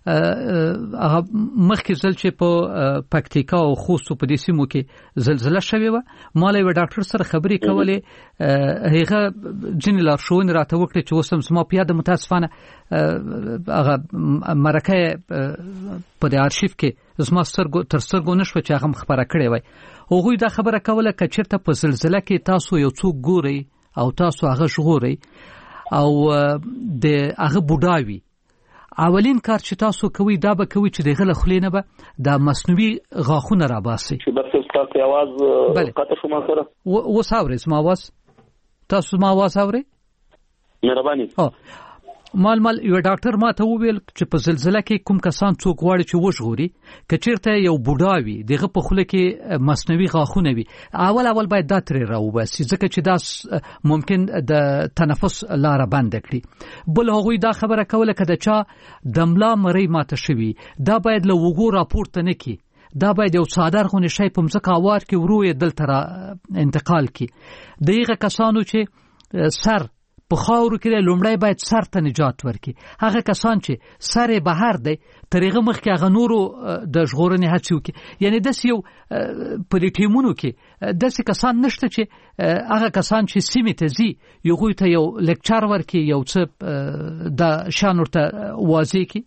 هغه مخکې ځل چې په پکتیکا او خوست په دې سیمو کې زلزلہ شوې و مالې و ډاکټر سره خبرې کولې هغه جن لارښوونې راته وکړي چې وسم سم په یاد متاسفانه هغه مرکه په دې آرشیف کې زما سترګو تر سترګو نشو چې هغه خبره کړې وای. هغوی دا خبره کوله چې چیرته په زلزلہ کې تاسو یو څوک ګوري او تاسو هغه شغوري او د هغه بوډاوي اولین کار چې تاسو کوي دا به کوي چې دغه خلینه به د مصنوعي غاخونه را باسي. چې بس تاسو आवाज قطع شو ما سره و ساوري ما आवाज تاسو ما आवाज اوري مهرباني. اه مال مال یو ډاکټر ما ته وویل چې په زلزلہ کې کوم کسان څوک واړي چې وژغوري کچیرته یو بوډاوي دغه په خوله کې مصنوعي غاخونه وي اول اول باید دا ترې راوباسي ځکه چې دا ممکن د تنفس لاره بند کړي. بل هغوی دا خبره کوله کده چا دملا مری ماته شوی دا باید له وګو راپورته نه کی دا باید یو صادر غونې شي په مځکه اوار کې وروي دلته انتقال کی. دغه کسانو چې سر په خاورو کې لومړی باید سر ته نجات ورکړي. هغه کسان چې سر بهر دی ترغه مخ کې هغه نورو د ژغورنې هڅه وکړي. یعنی د یو په دې ټیمونو کې د څه کسان نشته چې هغه کسان چې سیمه ته زی یو غوي ته یو لیکچر ورکړي یو څه د شان ورته واضح کړي.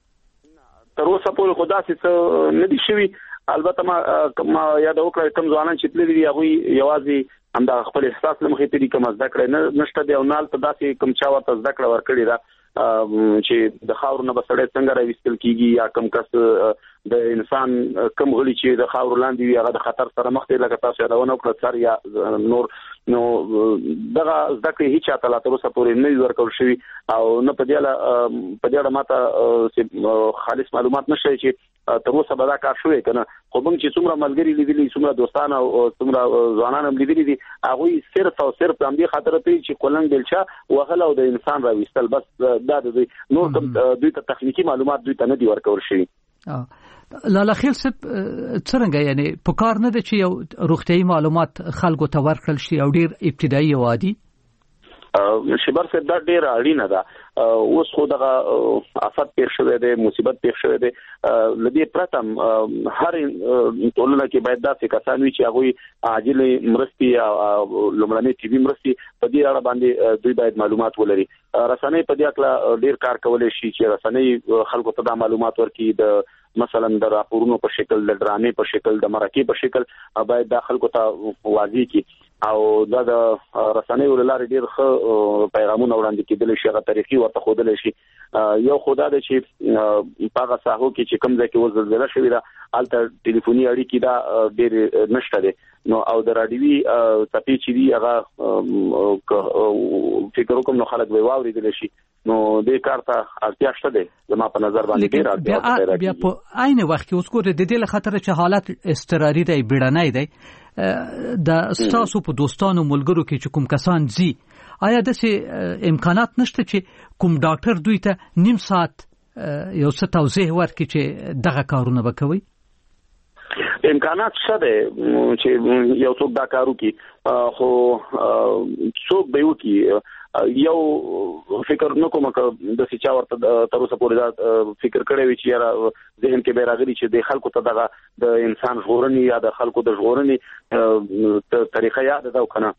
تر اوسه پورې خدا څه نه دي شوی. البته ما ما یاد وکړم کوم ځوانان چې تللی دی هغه یوازې هم دا خپل احساس لمخې ته دي کوم ذکر نه نشته دی او نال ته داسې کوم چا ورته ذکر ورکړي دا چې د خاور نه بسړې څنګه راوستل کیږي یا کوم کس د انسان کوم غړي چې د خاور لاندې وي هغه د خطر سره مخ ته لګا تاسو دا ونه کړ سر یا نور نو دغه ذکر هیڅ چاته لا تر اوسه پورې نه ورکول شوی او نه په دې لا په دې ماته خالص معلومات نشي چې تر اوسه به دا کار شوی کنه. خو موږ چې څومره ملګری لیدلې څومره دوستان او څومره ځوانان هم لیدلې دي هغه صرف او صرف هم دې خاطر ته چې کولنګ بلچا وغله او د انسان راوستل بس دا د نور کوم دوی ته تخنیکی معلومات دوی ته نه دی ورکول شوی. لاله خیل صاحب څنګه یعنی په کار نه د چې یو روغتيایي معلومات خلکو ته ورکړل شي او ډیر ابتدایي او عادي شبر صاحب دا ډیر اړینه ده. اوس خو دغه آفت پېښ شوی دی، مصیبت پېښ شوی دی، لدی پرتم هر ټولنه کې باید دا کسان وي چې هغه عاجل مرستي او لومړنۍ طبي مرستي په دې اړه باندې دوی باید معلومات ولري. رسنۍ په دې اړه ډیر کار کولای شي چې رسنۍ خلکو ته دا معلومات ورکړي، د مثلا د راپورونو په شکل، د ډرامې په شکل، د مرکې په شکل باید دا خلکو ته واضح کړي او دا د رسنۍ ولر ډیر ښه پیغامونه وړاندې کېدل شي، هغه طریقې ورته خودل شي. یو خدای د چې په هغه ساحو کې چې کوم ځای کې وزلزله شوې ده الته ټلیفوني اړیکې دا ډیر نشته دي، نو او د رادیوي تپې چې دی هغه فکر وکم نو خلک به واورېدل شي، نو دې کار ته اړتیا شته ده زما په نظر باندې ډیر اړتیا ده. بیا په عین وخت کې اوس ګوره د دې لخطر چې حالت استراري دی، بیړنی دی، د ستاسو په دوستانو ملګرو کې چې کوم کسان زی آیا داسې امکانات نشته چې کوم ډاکټر دوی ته نیم ساعت یو څه توضیح ورکړي چې دغه کارونه وکوي؟ امکانات شته چې یو څوک دا کارو کی، خو څوک به وکي. یو فکر نکوم چې د سچا ورته تر اوسه پورې دا فکر کړی وي چې یاره ذهن کې به راغلي چې د خلکو ته دغه د انسان ژغورنې یا د خلکو د ژغورنې طریقه یاد ده کنه.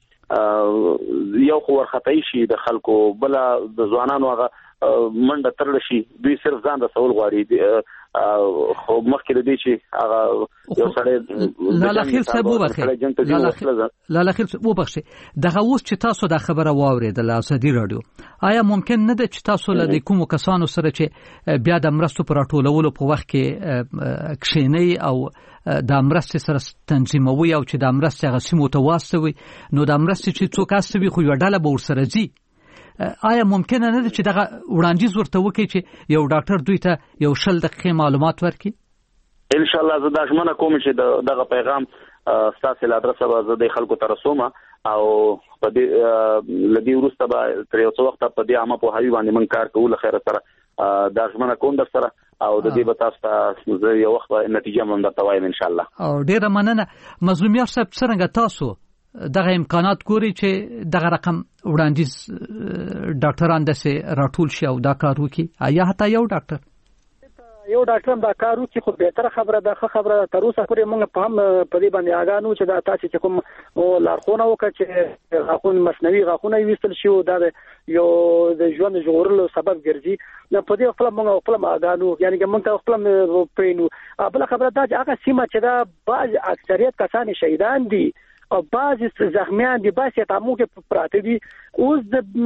یو خو ورخطای شي د خلکو، بل د ځوانانو هغه منډه ترل شي، دوی صرف ځان رسول غواړي. خو مخکې د دې چې هغه یو سړی لاله خیل صاحب وبخښي لاله خیل صاحب وبخښي دغه اوس چې تاسو دا خبره واورېدل ازادي رادیو، آیا ممکن نه ده چې تاسو له کوم کسانو سره چې بیا د مرستو پر ټولولو په وخت کې کښینئ او د مرستې سره تنظیموي او چې د مرستې هغه سیمو ته واستوي، نو د مرستې چې څوک استوي خو یو ډله به ورسره ځي، آیا ممکن نه ده چې دغه وړاندیز ورته وکړي چې یو ډاکټر دوی ته یو شل دقیقې معلومات ورکړي؟ ان شاء الله زه دا ژمنه کوم چې دغه پیغام ستاسو له ادرسه به زه د خلکو ته رسوم او په دې لدی ورسته به تر یو څو وخت په دې عامه په هاوی باندې من کار کوو. خیر سره دا ژمنه کوم در سره او د دې به تاسو ته یو وخت نتیجه مونږ درته وایم ان شاء الله. او ډیره مننه مظلومیت صاحب. څنګه تاسو دغه امکانات ګوري چې دغه رقم وړاندیز ډاکټران دسه راټول شي او دا کار وکړي؟ آیا حتی یو ډاکټر یو ډاکټر دا کار وکړي خو به تر خبره ده خبره تر اوسه پورې موږ په هم په دې باندې اګانو چې دا تاسو چې کوم لارښوونه وکړي چې غاښونه مصنوعي غاښونه ویستل شي او دا یو د ژوند ژغورلو سبب ګرځي، نو په دې خپل موږ خپل اګانو یعنی چې موږ خپل پېنو. بل خبره دا چې هغه سیمه چې دا بعض اکثریت کسان شهیدان دي او بعضی زخمیان دي، باسي تاسو کې پراته دي. اوس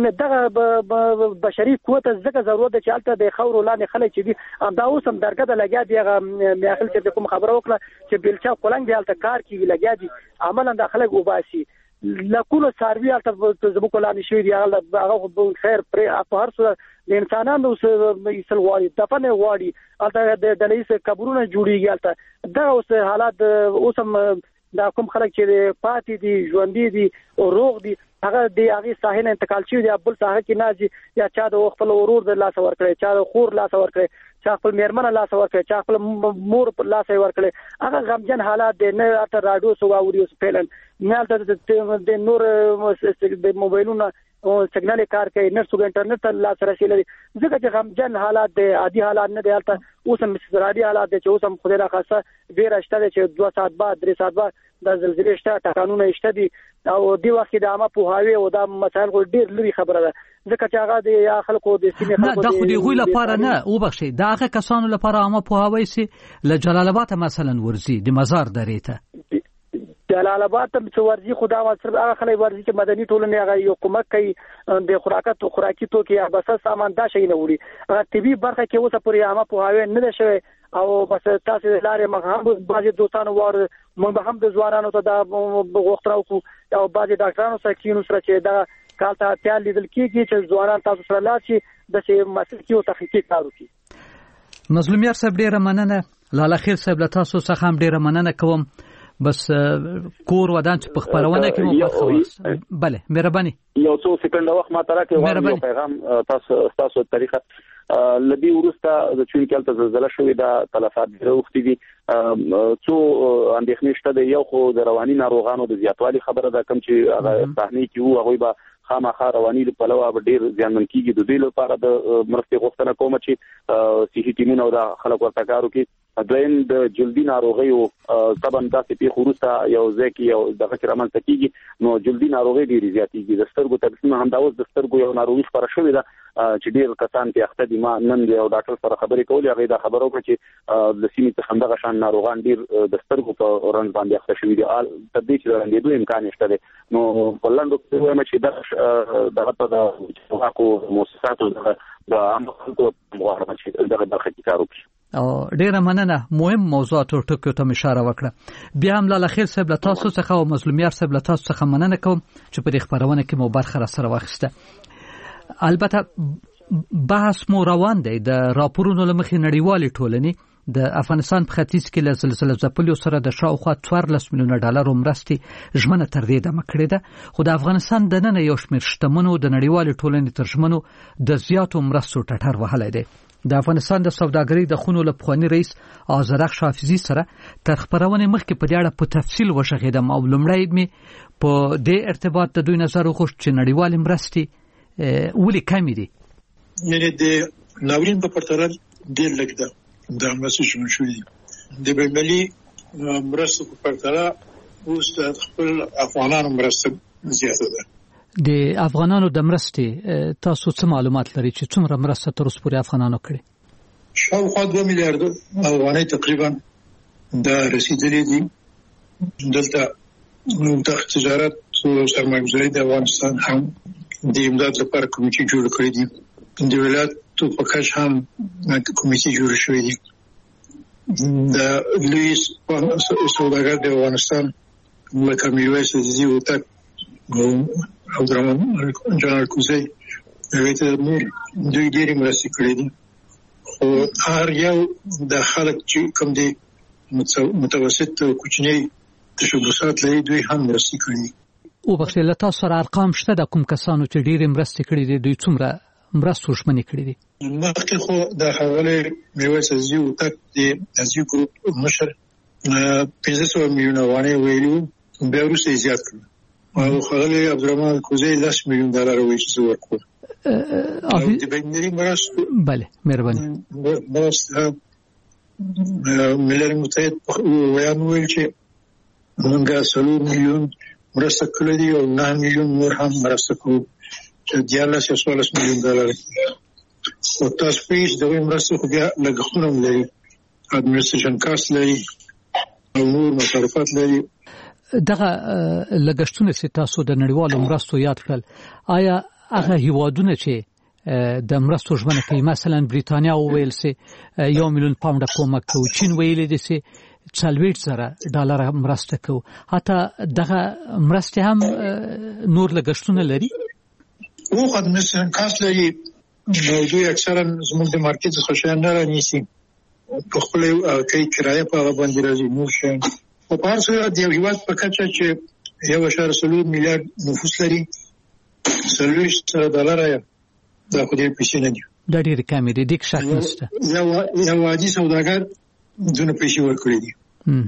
دغه بشري قوت زکه ضرورت چې الته د خور لاندې خلک چې دي دا اوس هم درګه د لګیا دی. هغه میاخل چې کوم خبره وکړه چې بلچا کولنګ دی الته کار کوي لګیا دي، عملاً د خلک وباسي لکونو ساروی الته زموږ کولانی شوی دی. هغه خیر پر په هر صورت د انسانانو سل واري دفن واري الته د دلیس قبرونه جوړیږي. الته دا اوس حالات اوس هم دا کوم خلک چې پاتې دي ژوندۍ دي او روغ دي هغه د هغه ساحل انتقال شي دی بل ساحل کې نازي یا چا د خپل ورور د لاس ور کړی، چا د خور لاس ور کړی، چا خپل میرمن لاس ور کړی، چا خپل مور لاس ور کړی. هغه غمجن حالات د نه اتر راډیو سو اوري اوس فعلن نه د نور د موبایلونو او سیګنال کار کوي، نه څو انټرنیټ ته لاس رسیدل ځکه چې غمجن حالات د عادي حالات نه دی. البته اوس هم استرادي حالات چې اوس هم خدای را خاصه ډیر شته چې دوه ساعت بعد درې ساعت بعد د زلزلې شته ټکانونه شته دي او دی وخت د عامه په هاوی او د مسایل ډیر لري خبره ده ځکه چې هغه د یا خلکو د سیمې خلکو د خو دی غوی لپاره نه او بخشي دا هغه کسانو لپاره عامه په هاوی سي ل جلال آباد مثلا ورزي د مزار درې ته جلال آباد ته څو ورزي خدا صرف هغه خلک ورزي چې مدني ټولنه هغه یو کومک کوي د خوراکت او خوراکي توکي یا بس سامان دا شي نه وړي. هغه طبي برخه کې اوسه پورې عامه په هاوی نه ده شوی او بس تاسو لارې مخ هم بعضي دوستانو ور موږ هم د ځوانانو ته دا وخت راوخو او بعضي ډاکټرانو سره کینو سره چې دا کال ته اتیا لیدل کیږي چې ځوانان تاسو سره لاسي د څه مسلکي او تخنیکی کار وکړي. مظلومیت صاحب ډیره مننه. لاله خیر صاحب له تاسو څخه هم ډیره مننه کوم. بس کور ودان چې په خبرونه کې مو خلاص بله مهرباني یو څو سکند وخت ما ترا کې یو پیغام تاسو تاسو طریقه لدی ورسته د چون کېلته زلزلہ شوې د تلفات وروختي دي څو اندېښنې شته د یو خو د رواني ناروغانو د زیاتوالي خبره ده کوم چې هغه صحنه کې وو هغه به خامخا رواني په لوا به ډیر ځانمن کیږي د دې لپاره د مرستې غوښتنه کوم چې صحي ټیمونه او د خلکو ورته کارو کې دویم د جلدي ناروغیو طبعا داسې په خروسته یو ځکه یو دغه کرامت کیږي نو جلدي ناروغي ډیر زیاتېږي د سترګو تقسیم هم دا اوس د سترګو یو ناروغي خبره شوې ده چې ډیر کسان په اخته دي ما نن یو ډاکټر سره خبرې کولې هغه دا خبرو کړ چې د سیمې څخه دغه شان ناروغان ډیر د سترګو په رنګ باندې اخته شوي دي ال تدې چې د دوی امکان شته نو په لاندو کې وایم چې دا دغه د حقوقو مؤسساتو د عامه خلکو مغواړم چې دغه د حقیقت وکړي او ډیره مننه مهم موضوعات او ټکو ته اشاره وکړه بیا هم لاله خیر صاحب له تاسو څخه او مظلومیار صاحب له تاسو څخه مننه کوم چې په دې خبرونه کې مو برخه را سره واخیسته البته بحث مو روان دی د راپورونو لمخې نړیوالې ټولنې د افغانستان په ختیځ کې له زلزلې ځپلو سره د شاوخوا څوارلس میلیونه ډالر مرستې ژمنه تر دې دمه کړې ده خو د افغانستان د نن یو شمېر شتمنو د نړیوالې ټولنې تر ژمنو د زیاتو مرستو ټټر وهلی دی د افغانستان د سوداګرۍ د خونو له پخواني رئیس آذرخش حافظي سره تر خبرونې مخکې په دې اړه په تفصیل وشغېدم او لومړی مې په دې ارتباط د دوی نظر وغوښت چې نړیوالې مرستې ولې کمې دي یعنې د ناورین په پرتله ډېر لږ ده دا مرستې شروع شوې دي د بین‌المللي مرستو په پرتله اوس د خپل افغانانو مرسته زیاته ده د افغانانو د مرستې تاسو څه معلومات لرئ چې څومره مرسته تر اوسه پورې افغانانو کړې شاوخوا دوه میلیارډ افغانۍ تقریبا د رسیدلې دي دلته د تجارت او سرمایه‌ګذاري د افغانستان هم د امداد لپاره کمیټې جوړ کړې دي د ولایتو په کچه هم کمیټې جوړ شوې دي د لوی سوداګر د افغانستان لکه میرویس عزیزي وتک او درمان جنرال کوزي هغه ته نور دوی ډېری مرستې کړې دي خو هر یو د خلک چې کوم دي متوسط او کوچنی تشبثات لري دوی هم مرستې کړې او بخښه له تاسو سره ارقام شته د کوم کسانو چې ډېری مرستې کړې دي دوی څومره مرستو ژمنې کړې دي مخکې خو د حواله میرویس عزیزي وتک د عزیزي ګروپ مشر پنځه سوه میلیونه افغانۍ ویلو بیا وروسته یې زیات کړل او خغلی عبدالرحمن کوزی لس میلیون ډالر ویش ورکول او د بین‌المللي مرستو بله مهرباني مرسته ملل متحد ویان ویل چې موږ څلور میلیون مرسته کړې دي او نه میلیون نور هم مرسته کوو چې دیارلس یا څوارلس میلیون ډالر او تاسو پیش دغه مرسته خو بیا لګښتونه لري اډمنسټریشن کاست لري او نور مصارفات لري دغه لګښتونه چې تاسو د نړیوالو مرستو یاد کړل آیا هغه هیوادونه چې د مرستو ژمنه کوي مثلا بریتانیا او ویلز یو میلیون پاونډ کومک کوي چین ویلي دي چې څلوېښت زره ډالر مرسته کوي حتی دغه مرستې هم نور لګښتونه لري او اډمنسټریشن کاست لري موضوع اکثرا زموږ د مارکیټ څخه شیان نه رانیسي په خپل کوي کرایه په هغه باندې راځي نور شیان په پار سره د یو هیواد په کچه چې یو اشاره څلور میلیارډ نفوس لري څلوېښت زره ډالر دا خو ډېر پیسې نه دي دا ډېر کم دي د شک نشته یو یو عادي سوداګر ځونه پیسې ورکړي دي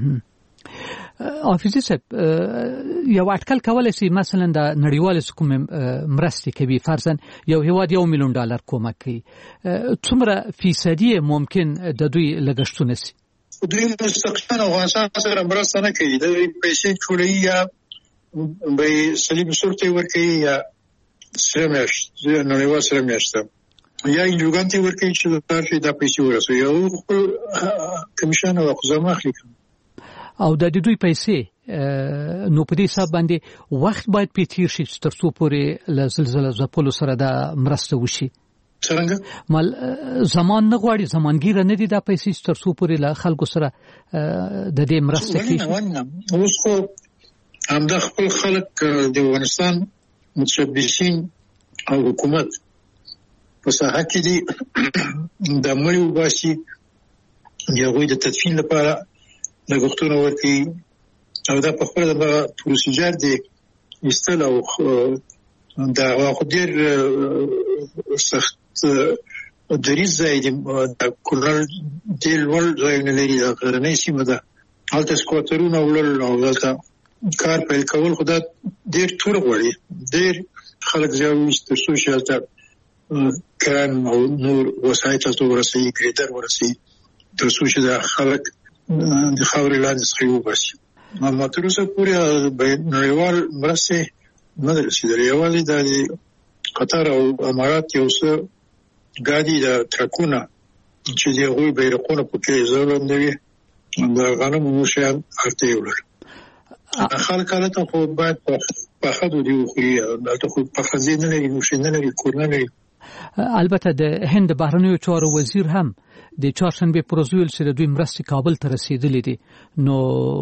حافظي صاحب یو اټکل کولای شي مثلا د نړیوال کوم مرستې کوي فرضاً یو هیواد یو میلیون ډالر کومک کوي څومره فیصدي ممکن د دوی لګښتونه سي دوی مستقیما افغانستان سره مرسته نه کوي د پیسې ټولې یا به صلیب صورت ورکوي یا سره میاشت نړیوال سره میاشت یا انجوګان ته ورکوي چې د دا پیسې ورسوي یو خپل کمیشن او خزانه اخلي او د دوی پیسې نو په دې حساب باندې وخت باید په تیر شي تر څو پورې له زلزلې ځپلو سره د مرسته وشي څنګه مال زمان نه غواړي زمانګیر نه دي د پیسې تر څو پورې له خلکو سره د دې مرسته کوي اوس خو همدا خپل خلک د افغانستان متشبثین او حکومت په ساحه کې دي د مړي وباسي یوه د تدفین لپاره لګښتونه ورکوي او دا په خپل د پروسیجر دی ایستل او دا خو ډېر سخت دریز ځای دی د کونړ د لوړ ځایونه لري د غرنۍ سیمه ده هلته سکواټرونه وړل او هلته کار پیل کول خو دا ډېر تور غواړي ډېر خلک ځایوي تر څو چې هلته کران او نور وسایط ته ورسوي ګریډر ورسوي تر څو چې دا خلک د خاورې لاندې څخه وباسي اما تر اوسه پورې نړیوال مرستې نه ده رسېدلې یوازې د قطر او امارات یو څه ګاډي د ټرکونه چې د هغوی بیرغونه پکې ځړندوي د غنمو نور شیان هلته یې وړل خلک هلته خو باید پاخه ډوډۍ وخوري هلته خو پخلنځي نه لري نوشي نه لري کور نه لري البته د هند بهرنیو چارو وزیر هم د چهارشنبه پر ورځ ویل چې د دوی مرستې کابل ته رسیدلې دي نو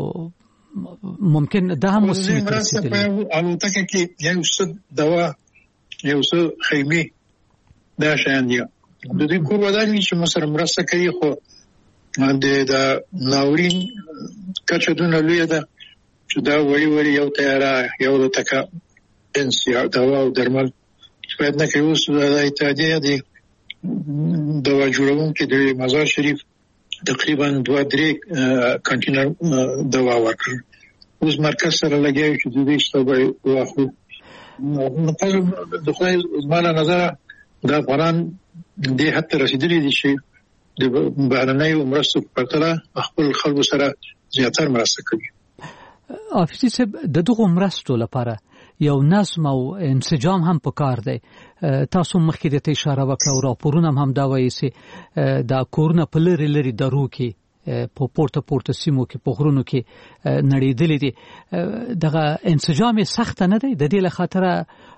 ممکن دا هم وسیله رسیدلې البته کې یو څه دوا یو څه خیمه دا شان دي د دې کور ودانې چې مسره مرسته کوي خو د د ناورین کچه دونه لوی ده چې دا وړي وړي یو تیاره یو د تکا انسیا دوا او درمل باید نه کوي اوس د اتحادیه دی دوا جوړونکي د مزار شریف تقریبا دوه درې کنټینر دوا ورکړ اوس مرکز سره لګیږي چې د دې شتابه واخلو نو په د خدای زمانه نظر دا افغانان دې حتی رسیدلي دي چې د بهرنیو مرستو په پرتله خپل خلکو سره زیاتره مرسته کوي افیسي صاحب د دغه مرستو لپاره یو نظم او انسجام هم پکار دی تاسو مخکې د اشاره وکړه او راپورونه هم دا وایي چې دا کورونه په لری لری درو کې په پورته پورته سیمو کې په غرونو کې نړیدلې دي دغه انسجام سخت نه دی د دې له خاطره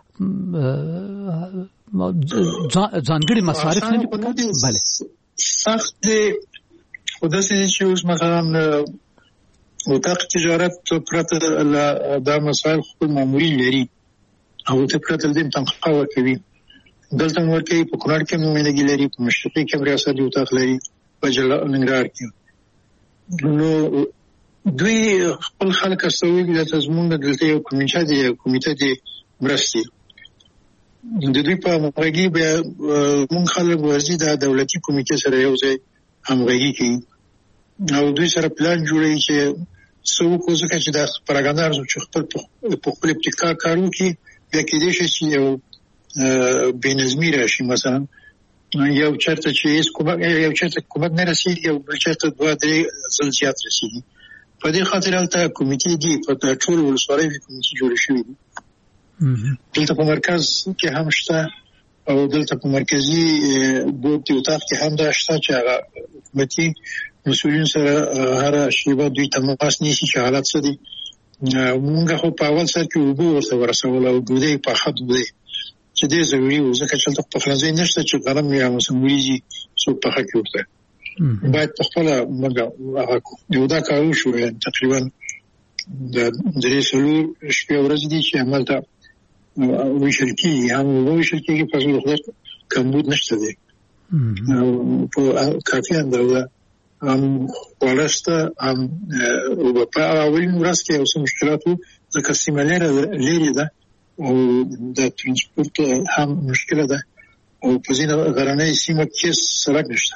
ځانګړي مصارف نه دي پکار بله سخت دی خو داسې چې اوس مثلا وطاق تجارت پرته دا مسائل خپل مامورین لري او ته پرته دې تنخواه ورکوي دلته ورکوي په کونړ کې مومنګي لري په مشرقي کې ریاست دی وطاق لري په جلا ننګرهار کې نو دوی خپل خلک استوي د تضمون دلته یو کمیټه دی کمیټه دی مرستي د دوی په همغږي به مونږ خلک ورزي د دولتي کمیټې سره یو ځای همغږي کوي او دوی سره پلان جوړوي چې څو کوزه چې د پراګاندار چې خپل په خپل ابتکار کارو کې بیا کې دې شي یو بنظمي راشي مثلا یو چرته چې هیڅ کوم یو چرته کوم نه رسیدي یو بل چرته دوه درې زلزلات رسیدي په دې خاطر البته کمیټې دی په ټول ولسوالۍ کمیټې جوړ شوې دي دلته په مرکز کې هم شته او دلته په مرکزي بورډ یو تاخ کې هم دا شته چې هغه حکومتي مسؤلین سره هر شیبه دوی تماس نیسي چې حالات څه دي موږ خو په اول سر کې وګو ورته ورسول او دوی په حد دوی چې دې ضروري و ځکه چې تل په خلنځي نشته چې غرم یا مسمولیږي څو په حق ورته باید په خپل موږ هغه یو دا کارو شو تقریبا د درې سلور شپې ورځې دي چې عمل ته ویشل کېږي هم ویشل کېږي په څو وخت کمبود نشته دی په کافي اندازه هم ولسته هم په اولین ورځ کې اوس مشکلات وو ځکه سیمه لري ده او د ترانسپورت هم مشکله ده او په ځینې غرنۍ سیمه کې سړک نشته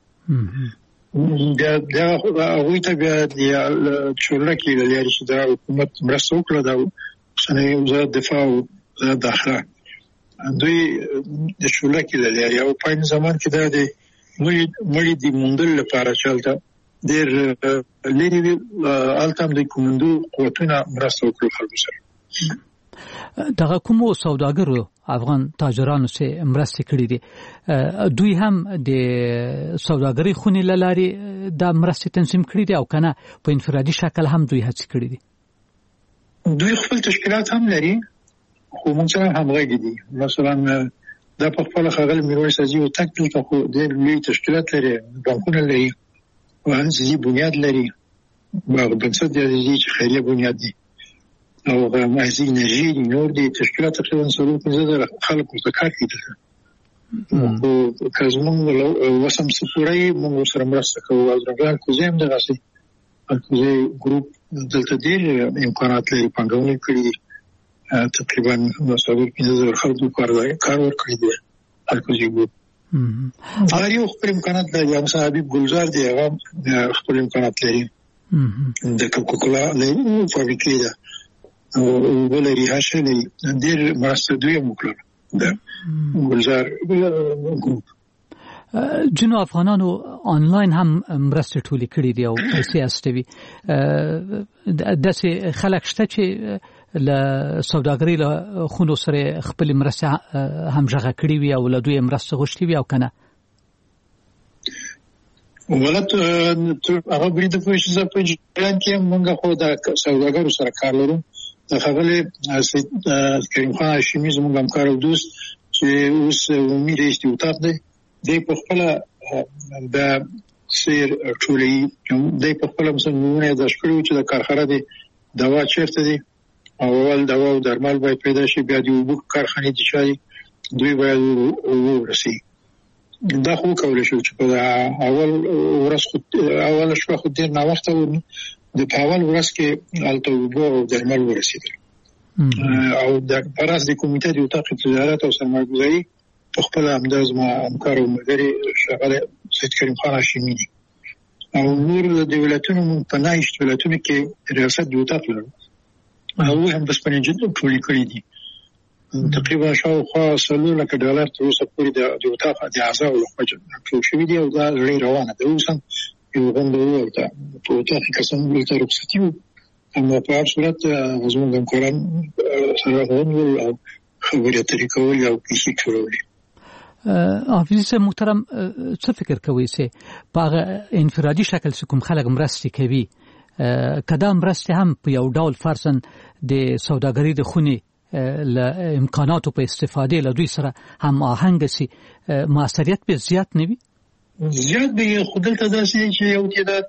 دا دا هغوی ته بیا د چورلکې له لارې چې دا حکومت مرسته وکړه دا اوسنۍ وزارت دفاع او وزارت داخله دوی د چورلکې له لارې او په عین زمان کې دا د مړي د موندل لپاره چلته ډېر لري هلته هم د کومندو قوتونه مرسته وکړو خلکو سره دغه کومو سوداګرو افغان تاجرانو سره مرسته کړې دي دوی هم د سوداګرۍ خونې لاري د مرسته تنظیم کړې دي او کنه په انفرادي شکل هم دوی هڅه کړې دي دوی خپل تشکیلات هم لري خو موږ سره همغږي دي مثلا دا په خپل خغل میرویس ازي او تکل ته خو د لوی تشکیلات لري بانکونه لري او هڅې بنیاد لري باغ بنسټ دی چې خیریه بنیاد دی او مازی انرژي نور دي تشکیلات تقریبا څلور پنځه زره خلک مستقر کیدل او کازمون وسم سپورای موږ سره مرسته کوو او درګان کوزیم دغه سي کوزي ګروپ دلته ډیر امکانات لري پنځونه کړی تقریبا څلور پنځه زره خلک کار کار ور کړی دي الکوزي ګروپ هر یو خپل امکانات لري. یا مثلا حبیب گلزار دی هغه خپل امکانات لري د کوکاکولا له فابریکې ده او ولري هاشه لري ډېر مرسته دوی وکړه ده گلزار ګروپ. جنو افغانانو آنلاین هم مرسته ټولې کړې دي او پیسې استوي. داسې خلک شته چې له سوداګرۍ له خونو سره خپل مرسته هم ژغه کړې وي او له دوی مرسته غوښتي وي او کنه ولات هغه بری د پوښتنې ځکه چې کې موږ خو د سوداګرو سره کار لرو. د خبرې سید کریم خان هاشمي زموږ همکار او دوست چې اوس امید است یو تاپ دی د په خپل د سیر ټولې د په خپل مسلمانونه د شپږ چې د کارخانه دي دوا چیرته دي اول دوا او درمل باید پیدا شي بیا د وبو کارخانه دي شي دوی باید ورسي. دا خو کولای شو چې په اول ورځ اول شپه خو ډیر نا وخت ورني د اول ورځ کې الته وبو او درمل ورسېدل او د پراس د کمیټې د وټاق تجارت او سرمایه‌ګذاري په خپل همداز ما همکار او مدیري شغاله سید کریم خان هاشمي دي او نور د ولایتونو په نایشت ولایتونو کې ریاست د وټاق لري او هم بس په نجد ټولې کړې دي تقریبا شاوخوا سلو لکه ډالر تر اوسه پورې د وټاق د اعضاء او خپل ټول شوی دی او دا لري روانه ده. اوس هم یو غونډه ورته په وټاق کې قسم ولته رخصتي اما په هر صورت زموږ همکاران سره غونډه او خبرې اترې کول او کیسې کولې. حافظ محترم څه فکر کوي چې په انفرادي شکل کوم خلک مرستې کوي کدا مرستې هم په یو ډول فرضاً د سوداګرۍ د خونې له امکاناتو په استفاده له دوی سره هم آهنګ سي موثریت به زیات نه وي؟ زیات به خودل ته داسې چې یو تعداد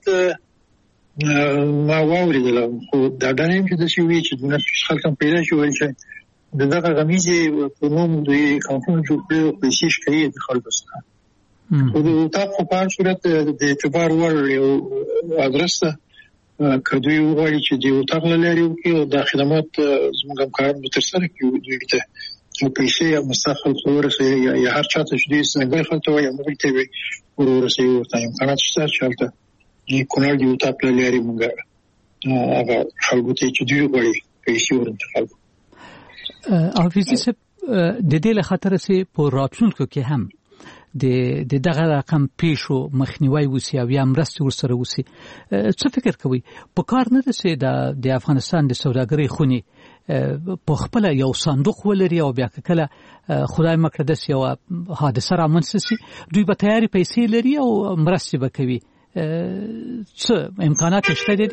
ما واوریدل خو دا دانه چې د شي وی چې د خلک پیدا شي ول چې دغه غمیزه په نوم د کمپنۍ جوړ کړو پیسې شکایي د خلکو سره خو د تاسو په صورت د اعتبار ور یو ادرس کډوی وایي چې د وټاق لري او د خدمات زموږ همکاران به تر سره کوي دوی ته پیسې یا مستقل ورسې یا هر چاته چې دې څنګه خلک وایي موږ ته وي ورسې ورته امکانات شته چې د کونړ د وټاق لري موږ هغه خلکو ته چې دوی وایي پیسې ورته خلکو او فیزیس د دې له خاطر سي په راتلونکو کې هم د د دغه رقم پیښو مخنیوي وسی او یا مرستې ورسره وسی. څه فکر کوي په کار نه ده د د افغانستان د سوداګرۍ خونې په خپل یو صندوق ولري او بیا کله خدای مقدس یو حادثه رامنځته شي دوی به تیاری پیسې لري او مرستې به کوي. څه امکانات شته دي؟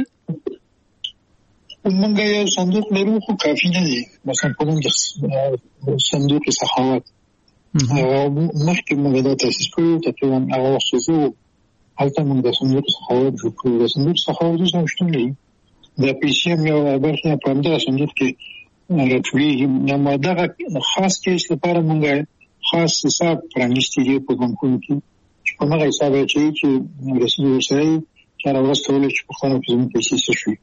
موږ یو صندوق لرو خو کافي نه دی. مثلا په موږ صندوق سخاوت مخکې موږ دا تاسیس کړو تقریبا هغه وخت زه هلته موږ د صندوق سخاوت جوړ کړو. د صندوق سخاوت هم شتون لري د پیسې یو برخه په همدغه صندوق کې راټولېږي. نو دغه خاص کیس لپاره موږ خاص حساب پرانیستي دی په بانکونو کې چې په هغه حساب چې رسید ورسره چاره ورځ کولای چې په خانو کې زموږ پیسې څه شي.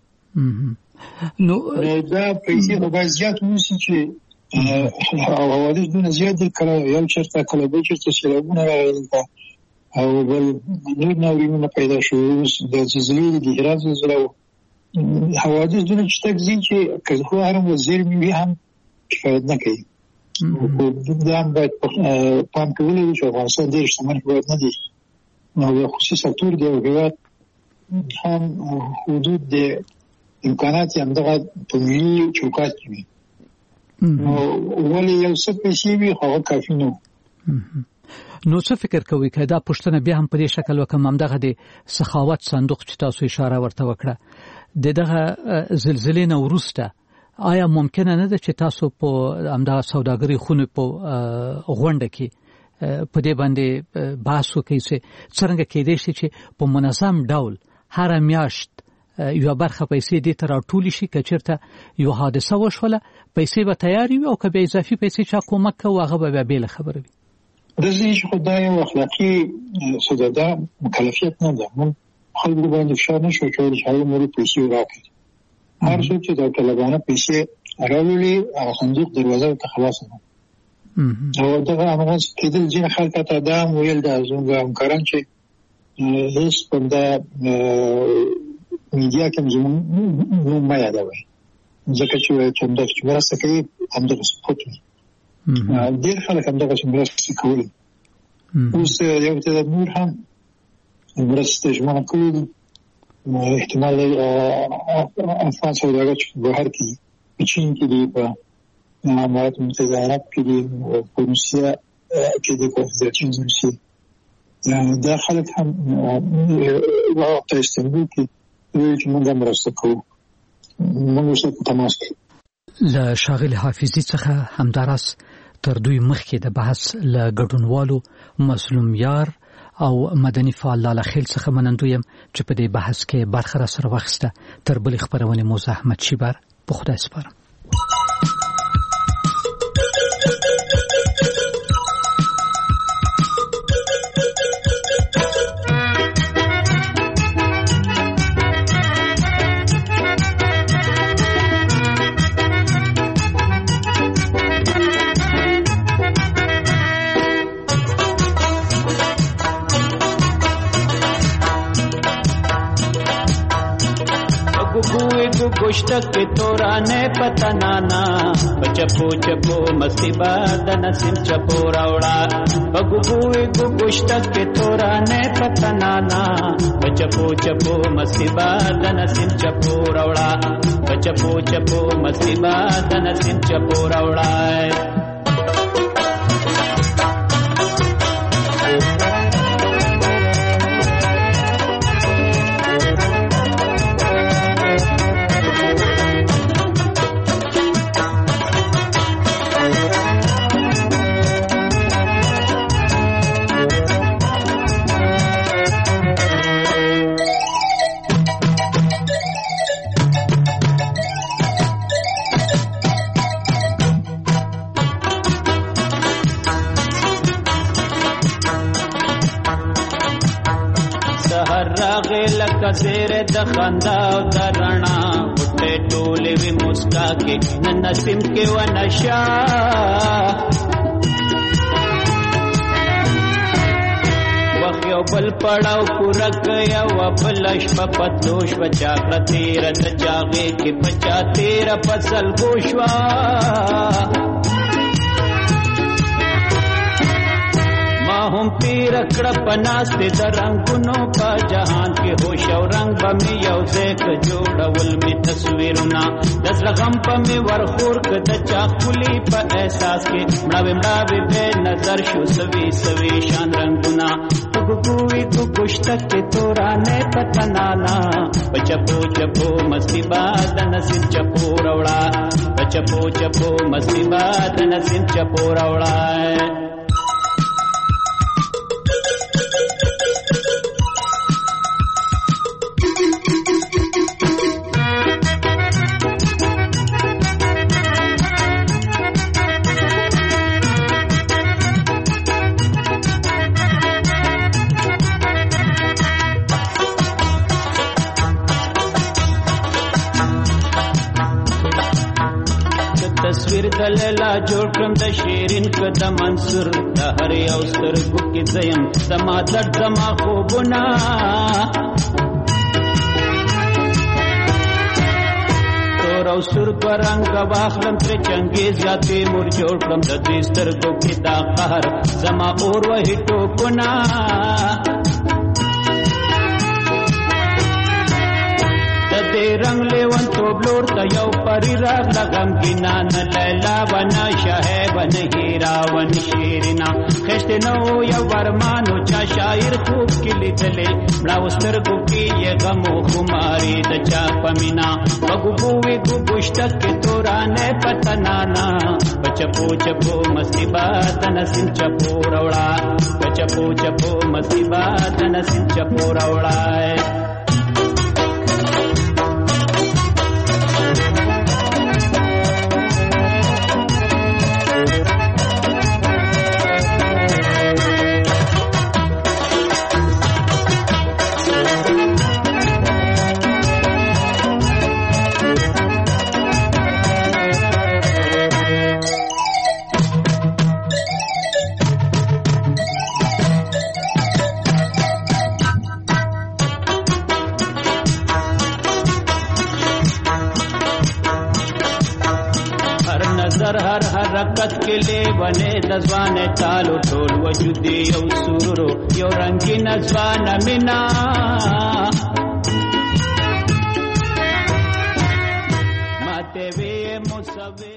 نو دا پیسې په باز زیات وسی چې او حوادث دونه زیات دي کله یو چرته کله به چرته سیلابونه راغلي او بل نور ناورینونه پیدا شو د زلزلې د هرات زلزلې حوادث دونه چې تکزین چې کله هر وزیر می هم کفایت نه کوي. دا هم باید پام کول چې افغانستان ډېر شتمن هېواد نه دی نو خصوصي سکتور دی او هېواد هم حدود د امکانات یې همدغه په ملي چوکاټ کې وي ولې یو څه پیسې وي هغه کافي نه. نو څه فکر کوي که دا پوښتنه بیا هم په دې شکل وکم همدغه د سخاوت صندوق چې تاسو اشاره ورته وکړه د دغه زلزلې نه وروسته آیا ممکنه نه ده چې تاسو په همدغه سوداګرۍ خونې په غونډه کې په دې باندې بحث وکړئ چې څرنګه کېدای شي چې په منظم ډول هر میاشت یو برخه پیسې دې تر ټولې شي که چېرته یو حادثه وشوله پیسې به تیارې وي او که بیا اضافي پیسې چا کومک کوي هغه به بیا بېله خبره وي. داسې چې خو دا یو اخلاقي سوداګر مکلفیت نه ده. موږ خلکو باندې فشار نه شو کولی چې هغه مورې پیسې راکړي. هر څوک چې دا طالبانه پیسې راوړي هغه صندوق دروازه ورته خلاصه ده او دغه هغه کېدل چې خلک ته دا ویل دا زموږ همکاران چې هیڅ په دا میډیا کې زموږ ما یادوي ځکه چې چې د مرسته کوي هم د سپورت ډېر خلک هم دغه مرسته کوي اوس یو څه نور هم مرسته ژمنه کوي احتمال افغان سوداګر چې بهر کې چین کې دی په امارات متحده عرب کې دی په روسیا کې دی په ځین روسي دا خلک هم وخت استعمال کې چې موږ هم مرسته کوو موږ سره تماس کوو له شاغل حافظي څخه همدارس تر دوی مخکې د بحث له ګډونوالو مسلوم یار او مدني فعال لاله خیل څخه منندویم چې په دې بحث کې برخه را سره واخیسته تر بلې خبرونه موزه احمد شیبر په خدای سپارم गोश्तक के तोरा ने पता नाना बचपो चपो मसीबा दनसिम चपो रावड़ा बगुबुए गु गोश्तक के तोरा ने पता नाना बचपो चपो मसीबा दनसिम चपो रावड़ा बचपो चपो मसीबा दनसिम चपो रावड़ा زیر د خندا او د رڼا پټه ټولې وی مسکا کې نن نسیم کې و نشا وخیو بل پړاو پورک یو بلش په پتوش بچا تیر د چاغې کې بچا تیر فصل گوشوا هم پیر کړه پناس دې رنگونو په جهان کې هوش او رنگ به مې یو ځای جوړول می تصویرونه د زغم په مې ورخور کده چا خولي په احساس کې مړاوي مړاوي به نظر شو سوي سوي شان رنگونه وګوي کو کوشتک تورا نه پتا نانا بچپو چپو مصیبا د نصیب چپو راوړا بچپو چپو مصیبا د نصیب چپو راوړا تصویر دللا جوړ کړم د شیرین کد منصور د هر یو سترګو کې زیم زما درد زما خوبونه تور او سر کو رنگ واخلم تر چنګیز یاتې مور جوړ کړم د دې سترګو کې دا قهر زما اور وهي ټوکونه دې رنگ لیوان تو بلور تا یو پری راغ لغم گینا نه لیلا ونا شاه ون هیرا ون شیرنا خشت نو یو ورمانو چا شاعر خوب کلی دلې مړه وسترګو کې یې غم خماري د چا پمینا وګو بوې ګو پښتک تورا نه پتنانا بچپو چپو مصیبات نسیم چپو راوړا بچپو چپو مصیبات نسیم چپو راوړا هر حرکت کې لیونه د ځوانه تالو ټول وجود یو سرورو یو رنگین ځوانه مینا ماته وی مصوی